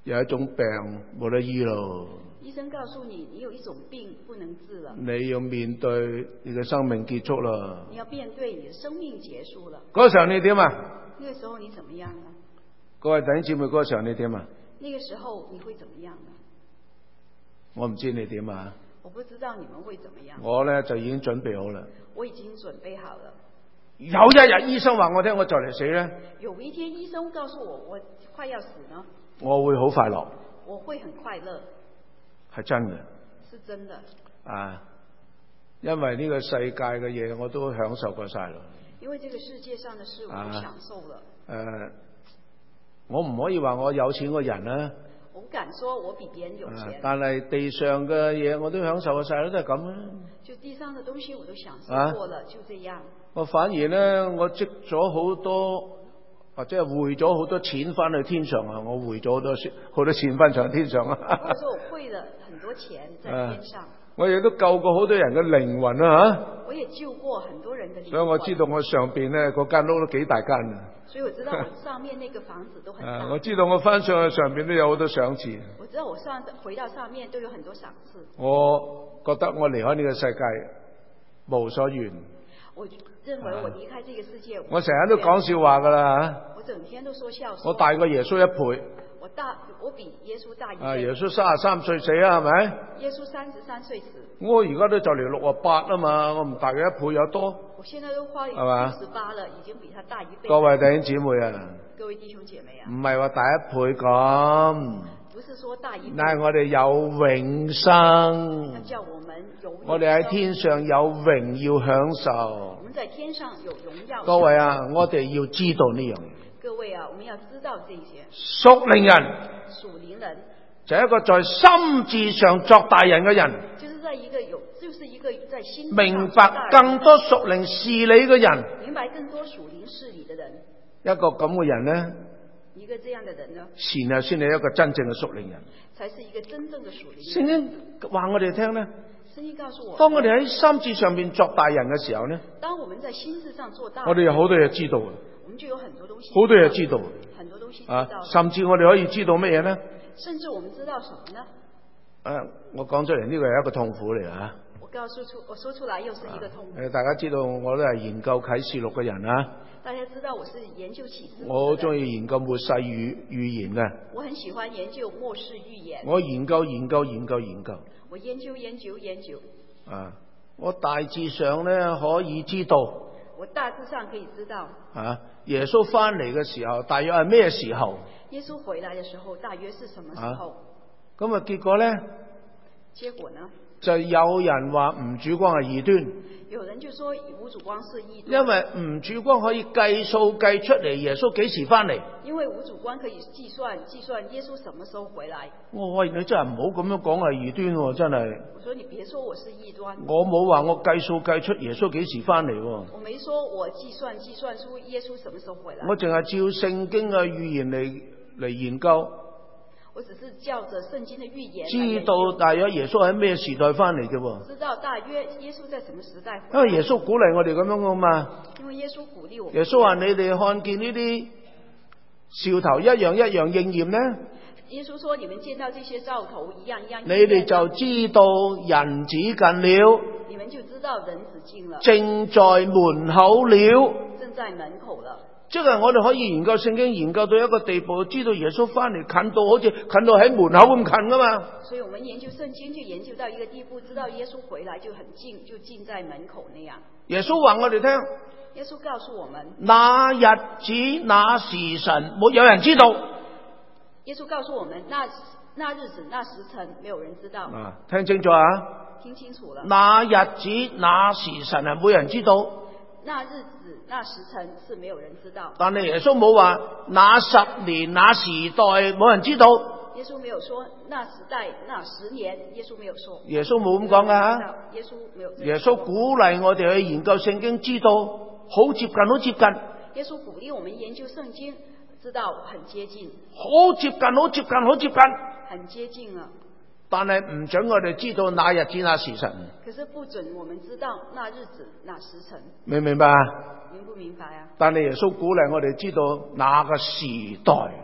有一種病冇得醫咯。 醫生告訴你，你有一種病不能治了。 你要面對你嘅生命結束啦。 你要面對你的生命結束了。 嗰時候你點啊？ 那個時候你怎麼樣呢？ 各位弟兄姊妹，嗰時候你點啊？ 那個時候你會怎麼樣呢？ 我唔知你點啊。 我不知道你們會怎麼樣。 我呢就已經準備好啦。 我已經準備好了。 有一日醫生話我聽，我就嚟死咧。 有一天醫生告訴我，我快要死呢。 我會好快樂。 我會很快樂。 係真嘅。 是真的。 啊，因為呢個世界嘅嘢我都享受過晒啦。 因為這個世界上的事我都享受了。 我唔可以話我有錢個人啦。 我不敢說我比別人有錢。 但係地上嘅嘢我都享受過晒啦，都係咁啦。 就地上嘅東西我都享受過了，就這樣。我反而呢，我積咗好多，或者係匯咗好多錢翻去天上啊！我匯咗好多錢翻上天上啊！ 或者說我匯了很多錢在天上。 我亦都救過好多人嘅靈魂啊！嚇！ 我也救過很多人的靈魂。 所以我知道我上邊呢嗰間屋都幾大間啊！ 所以我知道我上面那個房子都很大。 我知道我翻上去上邊都有好多賞賜。 我知道我回到上面都有很多賞賜。 我覺得我離開呢個世界無所願。 我認為我離開這個世界。 我成日都講笑話噶啦。 我整天都說笑話。 我大過耶穌1倍。 我比耶穌大1倍。 耶穌33歲死啊，係咪？ 耶穌33歲死。 我而家都就嚟68啊嘛，我唔大佢1倍有多。 我現在都快68了，已經比他大1倍。 各位弟兄姊妹啊， 各位弟兄姐妹啊， 唔係話大1倍咁。 不是說大1倍。 但係我哋有永生。 他叫我們有永生。 我哋喺天上有榮耀享受。 我們在天上有榮耀。 各位啊，我哋要知道呢樣嘢。 各位啊，我們要知道這些。 屬靈人。 屬靈人。 就係一個在心智上作大人嘅人。 就是一個在心智上明白更多屬靈事理嘅人。 明白更多屬靈事理嘅人。 一個咁嘅人呢？ 一個這樣嘅人呢？ 先係一個真正嘅屬靈人。 才是一個真正嘅屬靈人。 聖經話我哋聽呢？ 聖經告訴我， 當我哋喺心智上面作大人嘅時候呢？ 當我們在心智上做大人， 我哋有好多嘢知道。 我們就有很多東西。 好多嘢知道。 很多東西知道。 甚至我哋可以知道乜嘢呢？ 甚至我們知道什麼呢？ 我講出嚟呢個係一個痛苦嚟啊！ 我說出來又是一個痛苦。 大家知道我都係研究啟示錄嘅人啊！ 大家知道我是研究啟示錄。 我好中意研究末世預言嘅。 我很喜歡研究末世預言。 我研究。 我研究。 我大致上呢可以知道。 我大致上可以知道。 耶穌翻嚟嘅時候，大約係咩時候？ 耶穌回來嘅時候，大約是什麼時候？ 咁結果呢？ 結果呢？ 就有人話吳主光係異端。 有人就說吳主光是異端。 因為吳主光可以計數計出嚟耶穌幾時翻嚟。 因為吳主光可以計算耶穌什麼時候回來。 我話你真係唔好咁樣講係異端喎，真係。 我說你別說我是異端。 我冇話我計數計出耶穌幾時翻嚟。 我沒說我計算出耶穌什麼時候回來。 我淨係照聖經嘅預言嚟研究。 我只是照着聖經的預言， 知道大約耶穌喺咩時代翻嚟嘅。 知道大約耶穌在什麼時代。 因為耶穌鼓勵我哋咁樣噶嘛。 因為耶穌鼓勵我們。 耶穌話：你哋看見呢啲兆頭一樣應驗呢？ 耶穌說：你們見到這些兆頭一樣應驗。 你哋就知道人子近了。 你們就知道人子近了。 正在門口了。 正在門口了。 即係我哋可以研究聖經，研究到一個地步，知道耶穌翻嚟近到好似近到喺門口咁近噶嘛。 所以我們研究聖經就研究到一個地步，知道耶穌回來就很近，就近在門口那樣。 耶穌話我哋聽， 耶穌告訴我們， 那日子那時辰沒有人知道。 耶穌告訴我們，那日子那時辰沒有人知道。 聽清楚啊！ 聽清楚了。 那日子那時辰係冇人知道。 那日子那時辰是沒有人知道。 但係耶穌冇話那10年那時代冇人知道。 耶穌沒有說那時代那10年，耶穌沒有說。 耶穌冇咁講噶。 耶穌沒有。 耶穌鼓勵我哋去研究聖經，知道好接近。 耶穌鼓勵我們研究聖經，知道很接近。 好接近。 很接近啊！ 但係唔准我哋知道那日子那時辰。 可是不准我們知道那日子那時辰。 明唔明白啊？ 明不明白啊？ 但係耶穌鼓勵我哋知道那個時代。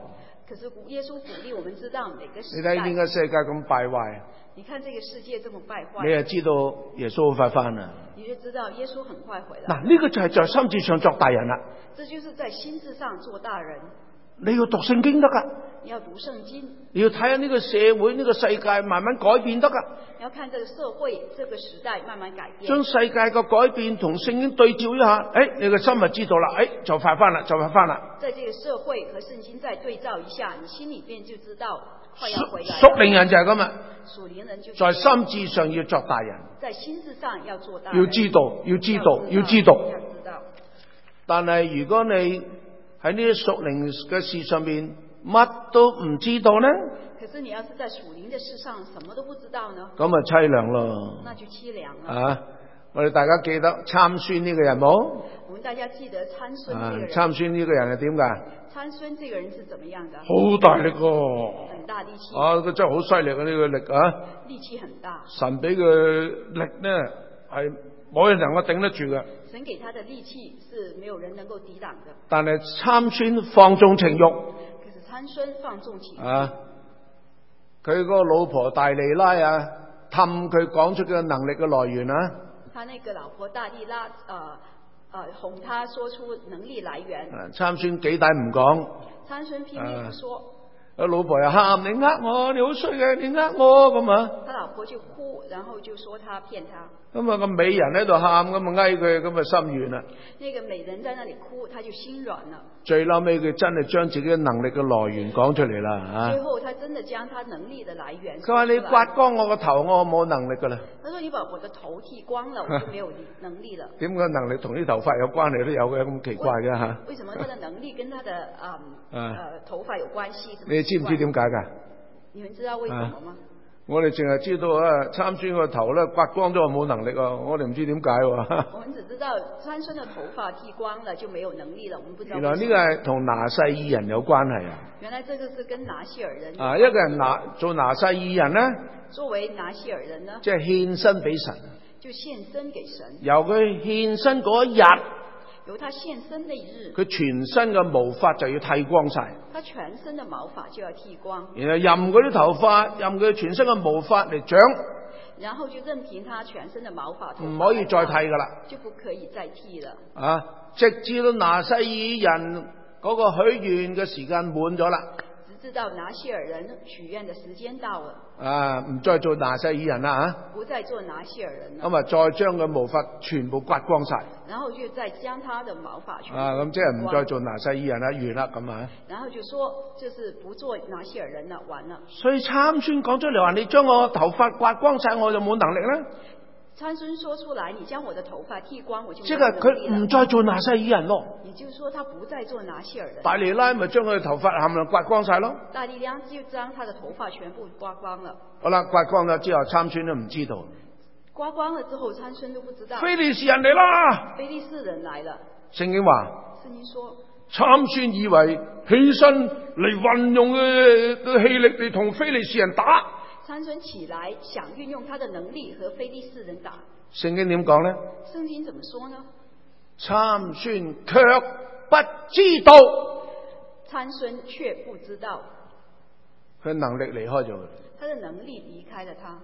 可是耶穌鼓勵我們知道每個你時代， 睇呢個世界咁敗壞， 你看這個世界這麼敗壞， 你就知道耶穌好快翻啦。 你就知道耶穌很快回來。 嗱，呢個就係在心智上作大人啦。 這就是在心智上做大人。 你要讀聖經得噶， 你要讀聖經， 你要睇下呢個社會、呢個世界慢慢改變得噶。 你要看這個社會、這個時代慢慢改變。 將世界嘅改變同聖經對照一下，你個心就知道啦，就快翻啦，就快翻啦。 在這個社會和聖經再對照一下，你心裏邊就知道快要回來了。 屬靈人就係咁啊， 屬靈人就在心智上要作大人， 在心智上要做大人， 要知道，要知道，要知道。但係如果你喺呢啲屬靈嘅事上面乜都唔知道呢？ 可是你要是在屬靈嘅事上什麼都不知道呢？ 咁啊凄涼咯。 那就凄涼了。 我哋大家記得參孫呢個人冇？ 我們大家記得參孫呢個人。 參孫呢個人係點噶？ 參孫這個人是怎麼樣的？ 好大力喎！ 很大力氣。 佢真係好犀利嘅呢個力啊！ 力氣很大。 神俾佢力呢，係冇人能夠頂得住嘅。 神給他的力氣是沒有人能夠抵擋的。 但係參孫放縱情慾。 可是參孫放縱情慾。 佢個老婆大利拉氹佢講出佢能力嘅來源啊！ 他那個老婆大利拉哄他說出能力來源。 參孫幾大唔講。 參孫偏偏不說。 老婆又喊：你呃我，你好衰嘅，你呃我咁啊！ 他老婆就哭，然後就說他騙他。 咁啊個美人喺度喊，咁啊哀佢，咁啊心軟啦。 那個美人在那裡哭，他就心軟了。 最嬲尾佢真係將自己嘅能力嘅來源講出嚟啦。 最後他真的將他能力的來源。 佢話你刮光我個頭，我冇能力噶啦。 他說你把我的頭剃光了，我就沒有能力了。 點解能力同啲頭髮有關係都有嘅？咁奇怪嘅吓。 為什麼他的能力跟他的頭髮有關係？ 你知唔知點解噶？ 你們知道為什麼嗎？ 我哋淨係知道參孫個頭咧刮光咗，冇能力啊！我哋唔知點解。 我們只知道參孫的頭髮剃光了就沒有能力了，我們不知道。 原來呢個係同拿細耳人有關係啊！ 原來這個是跟拿細耳人。 一個人做拿細耳人呢？ 作為拿細耳人呢？ 即係獻身俾神。 就獻身給神。 由佢獻身嗰一日。 由他獻身那一日， 佢全身嘅毛髮就要剃光晒。 他全身的毛髮就要剃光。 然後任嗰啲頭髮，任佢全身嘅毛髮嚟長。 然後就任憑他全身的毛髮， 唔可以再剃噶啦， 就不可以再剃了。 直至到拿細耳人嗰個許願嘅時間滿咗啦。 直至到拿細耳人許願的時間到了。 唔再做拿細耳人啦不再做拿細耳人啦。 咁再將個毛髮全部刮光晒。 然後就再將他的毛髮全部咁即係唔再做拿細耳人啦，完啦咁啊。 然後就說，就是不做拿細耳人啦，完了。 所以參孫講出嚟話：你將我頭髮刮光晒，我就冇能力啦。 參孫說出來，你將我的頭髮剃光，我就即係佢唔再做拿細耳人咯。 也就是說，他不再做拿細耳人。 大利拉咪將佢嘅頭髮冚唪唥刮光晒咯。 大利拉就將他的頭髮全部刮光了。 好啦，刮光咗之後，參孫都唔知道。 刮光了之後，參孫都不知道。 非利士人嚟啦！ 非利士人來了。 聖經話。 聖經說。 參孫以為起身嚟運用嘅氣力嚟同非利士人打。 參孫起來想運用他的能力和非利士人打。 聖經點講呢？ 聖經怎麼說呢？ 參孫卻不知道。 參孫卻不知道。 佢能力離開咗佢。 他的能力離開了他。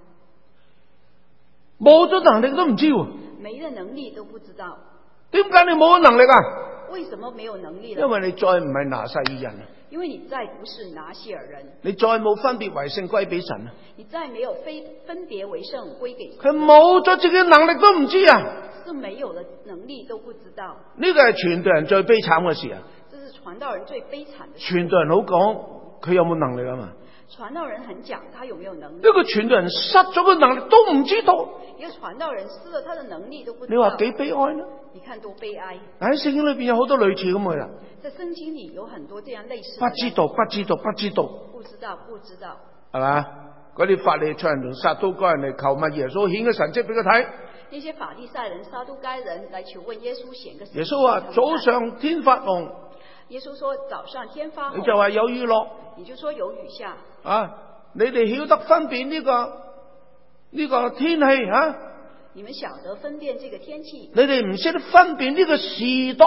冇咗能力都唔知喎。 沒了能力都不知道。 點解你冇咗能力啊？ 為什麼沒有能力呢？ 因為你再唔係拿細耳人。 因為你再不是拿細耳人。 你再冇分別為聖歸俾神啊！ 你再沒有分別為聖歸給神。 佢冇咗自己嘅能力都唔知啊！ 是沒有了能力都不知道。 呢個係傳道人最悲慘嘅事啊！ 這是傳道人最悲慘的事。 傳道人好講佢有冇能力啊嘛？ 傳道人很講他有沒有能力。 一個傳道人失咗個能力都唔知道。 一個傳道人失了他的能力都不知道。 你話幾悲哀呢？ 你看多悲哀。 喺聖經裏邊有好多類似咁嘅人。 在聖經裏有很多這樣類似。 不知道，不知道，不知道。 不知道，不知道。 係嘛？嗰啲法利賽人同撒都該人嚟求問耶穌顯個神蹟俾佢睇。 那些法利賽人、撒都該人來求問耶穌顯個神蹟。 耶穌話：早上天發紅。 耶穌說：早上天發紅。 你就話有雨落。 你就說有雨下。 你哋曉得分辨呢個天氣啊？ 你們曉得分辨這個天氣。 你哋唔識得分辨呢個時代。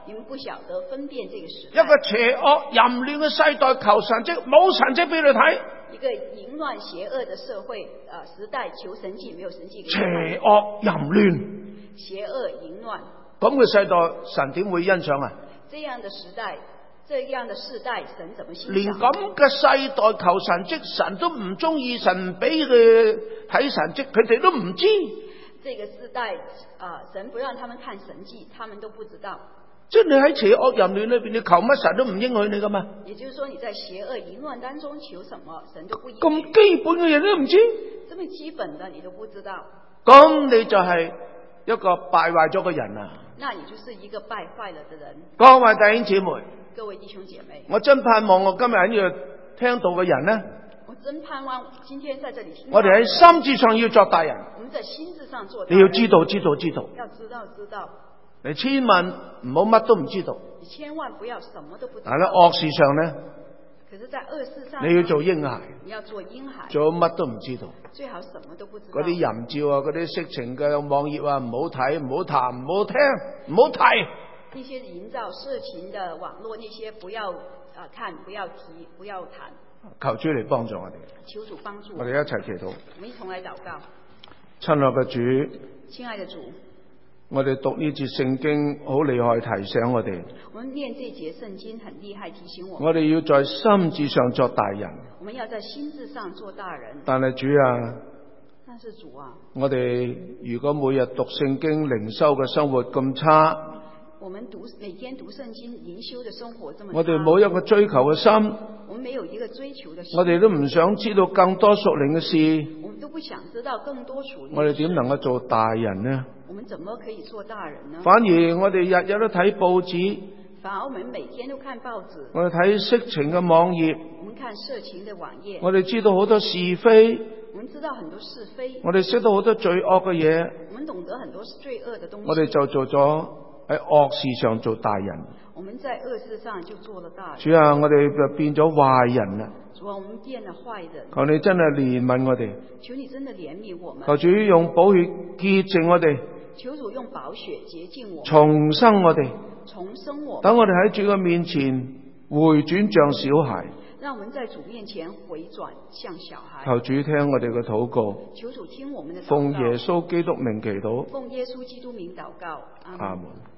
你們不曉得分辨這個時一代。 個邪惡淫亂嘅世代求神蹟，冇神蹟俾你睇。 一個淫亂邪惡的社會時代求神蹟，沒有神蹟給你邪看。 惡淫亂， 邪惡淫亂， 咁嘅世代，神點會欣賞啊？ 這樣的時代，這樣的世代，神怎麼欣賞？ 連咁嘅世代求神蹟，神都唔中意，神唔俾佢睇神蹟，佢哋都唔知。 這個世代神不讓他們看神蹟，他們都不知道。 即係你喺邪惡淫亂裏邊，你求乜神都唔應許你噶嘛？ 也就是說，你在邪惡淫亂當中求什麼，神都不應許。 咁基本嘅嘢都唔知， 這麼基本的你都不知道， 咁你就係一個敗壞咗嘅人啊！ 那你就是一個敗壞了的人。 各位弟兄姊妹， 各位弟兄姐妹， 我真盼望我今日喺呢度聽到嘅人呢， 我真盼望今天在這裡聽到， 我哋喺心智上要作大人。 我們在心智上做大你人。 要知道， 要知道， 你千萬唔好乜都唔知道。 你千萬不要什麼都不知道。 但係惡事上呢， 可是在惡事上， 你要做嬰孩， 你要做嬰孩， 做乜都唔知道。 最好什麼都不知道。 嗰啲淫照啊，嗰啲色情嘅網頁啊，唔好睇，唔好談，唔好聽，唔好提。 那些營造色情的網絡，那些不要看，不要提，不要談。 求主嚟幫助我哋。 求主幫助我哋一齊祈禱。 我們一同來禱告。 親愛嘅主， 親愛的主， 我哋讀呢節聖經好厲害，提醒我哋。 我們念這節聖經很厲害，提醒我們。 我哋要在心智上作大人。 我們要在心智上做大人。 但係主啊， 但是主啊， 我哋如果每日讀聖經靈修嘅生活咁差， 我們每天讀聖經靈修的生活這麼差， 我哋冇一個追求嘅心， 我們沒有一個追求的心， 我哋都唔想知道更多屬靈嘅事， 我們都不想知道更多屬靈的事。 我哋點能夠做大人呢？ 我們怎麼可以做大人呢？ 反而我哋日日都睇報紙， 反而我們每天都看報紙， 我哋睇色情嘅網頁， 我們看色情的網頁， 我哋知道好多是非， 我們知道很多是非， 我哋識到好多罪惡嘅嘢， 我們懂得很多罪惡的東西， 我哋就做咗喺惡事上做大人。 我們在惡事上就做了大人。 主啊，我哋就變咗壞人啦！ 主啊，我們變了壞人。 求你真係憐憫我哋， 求你真的憐憫我們。 求主用寶血潔淨我哋， 求主用寶血潔淨我們， 重生我哋， 重生我們。 等我哋喺主嘅面前回轉像小孩。 讓我們在主面前回轉像小孩。 求主聽我哋嘅禱告， 求主聽我們的禱告。 奉耶穌基督名祈禱。 奉耶穌基督名禱告。 阿門。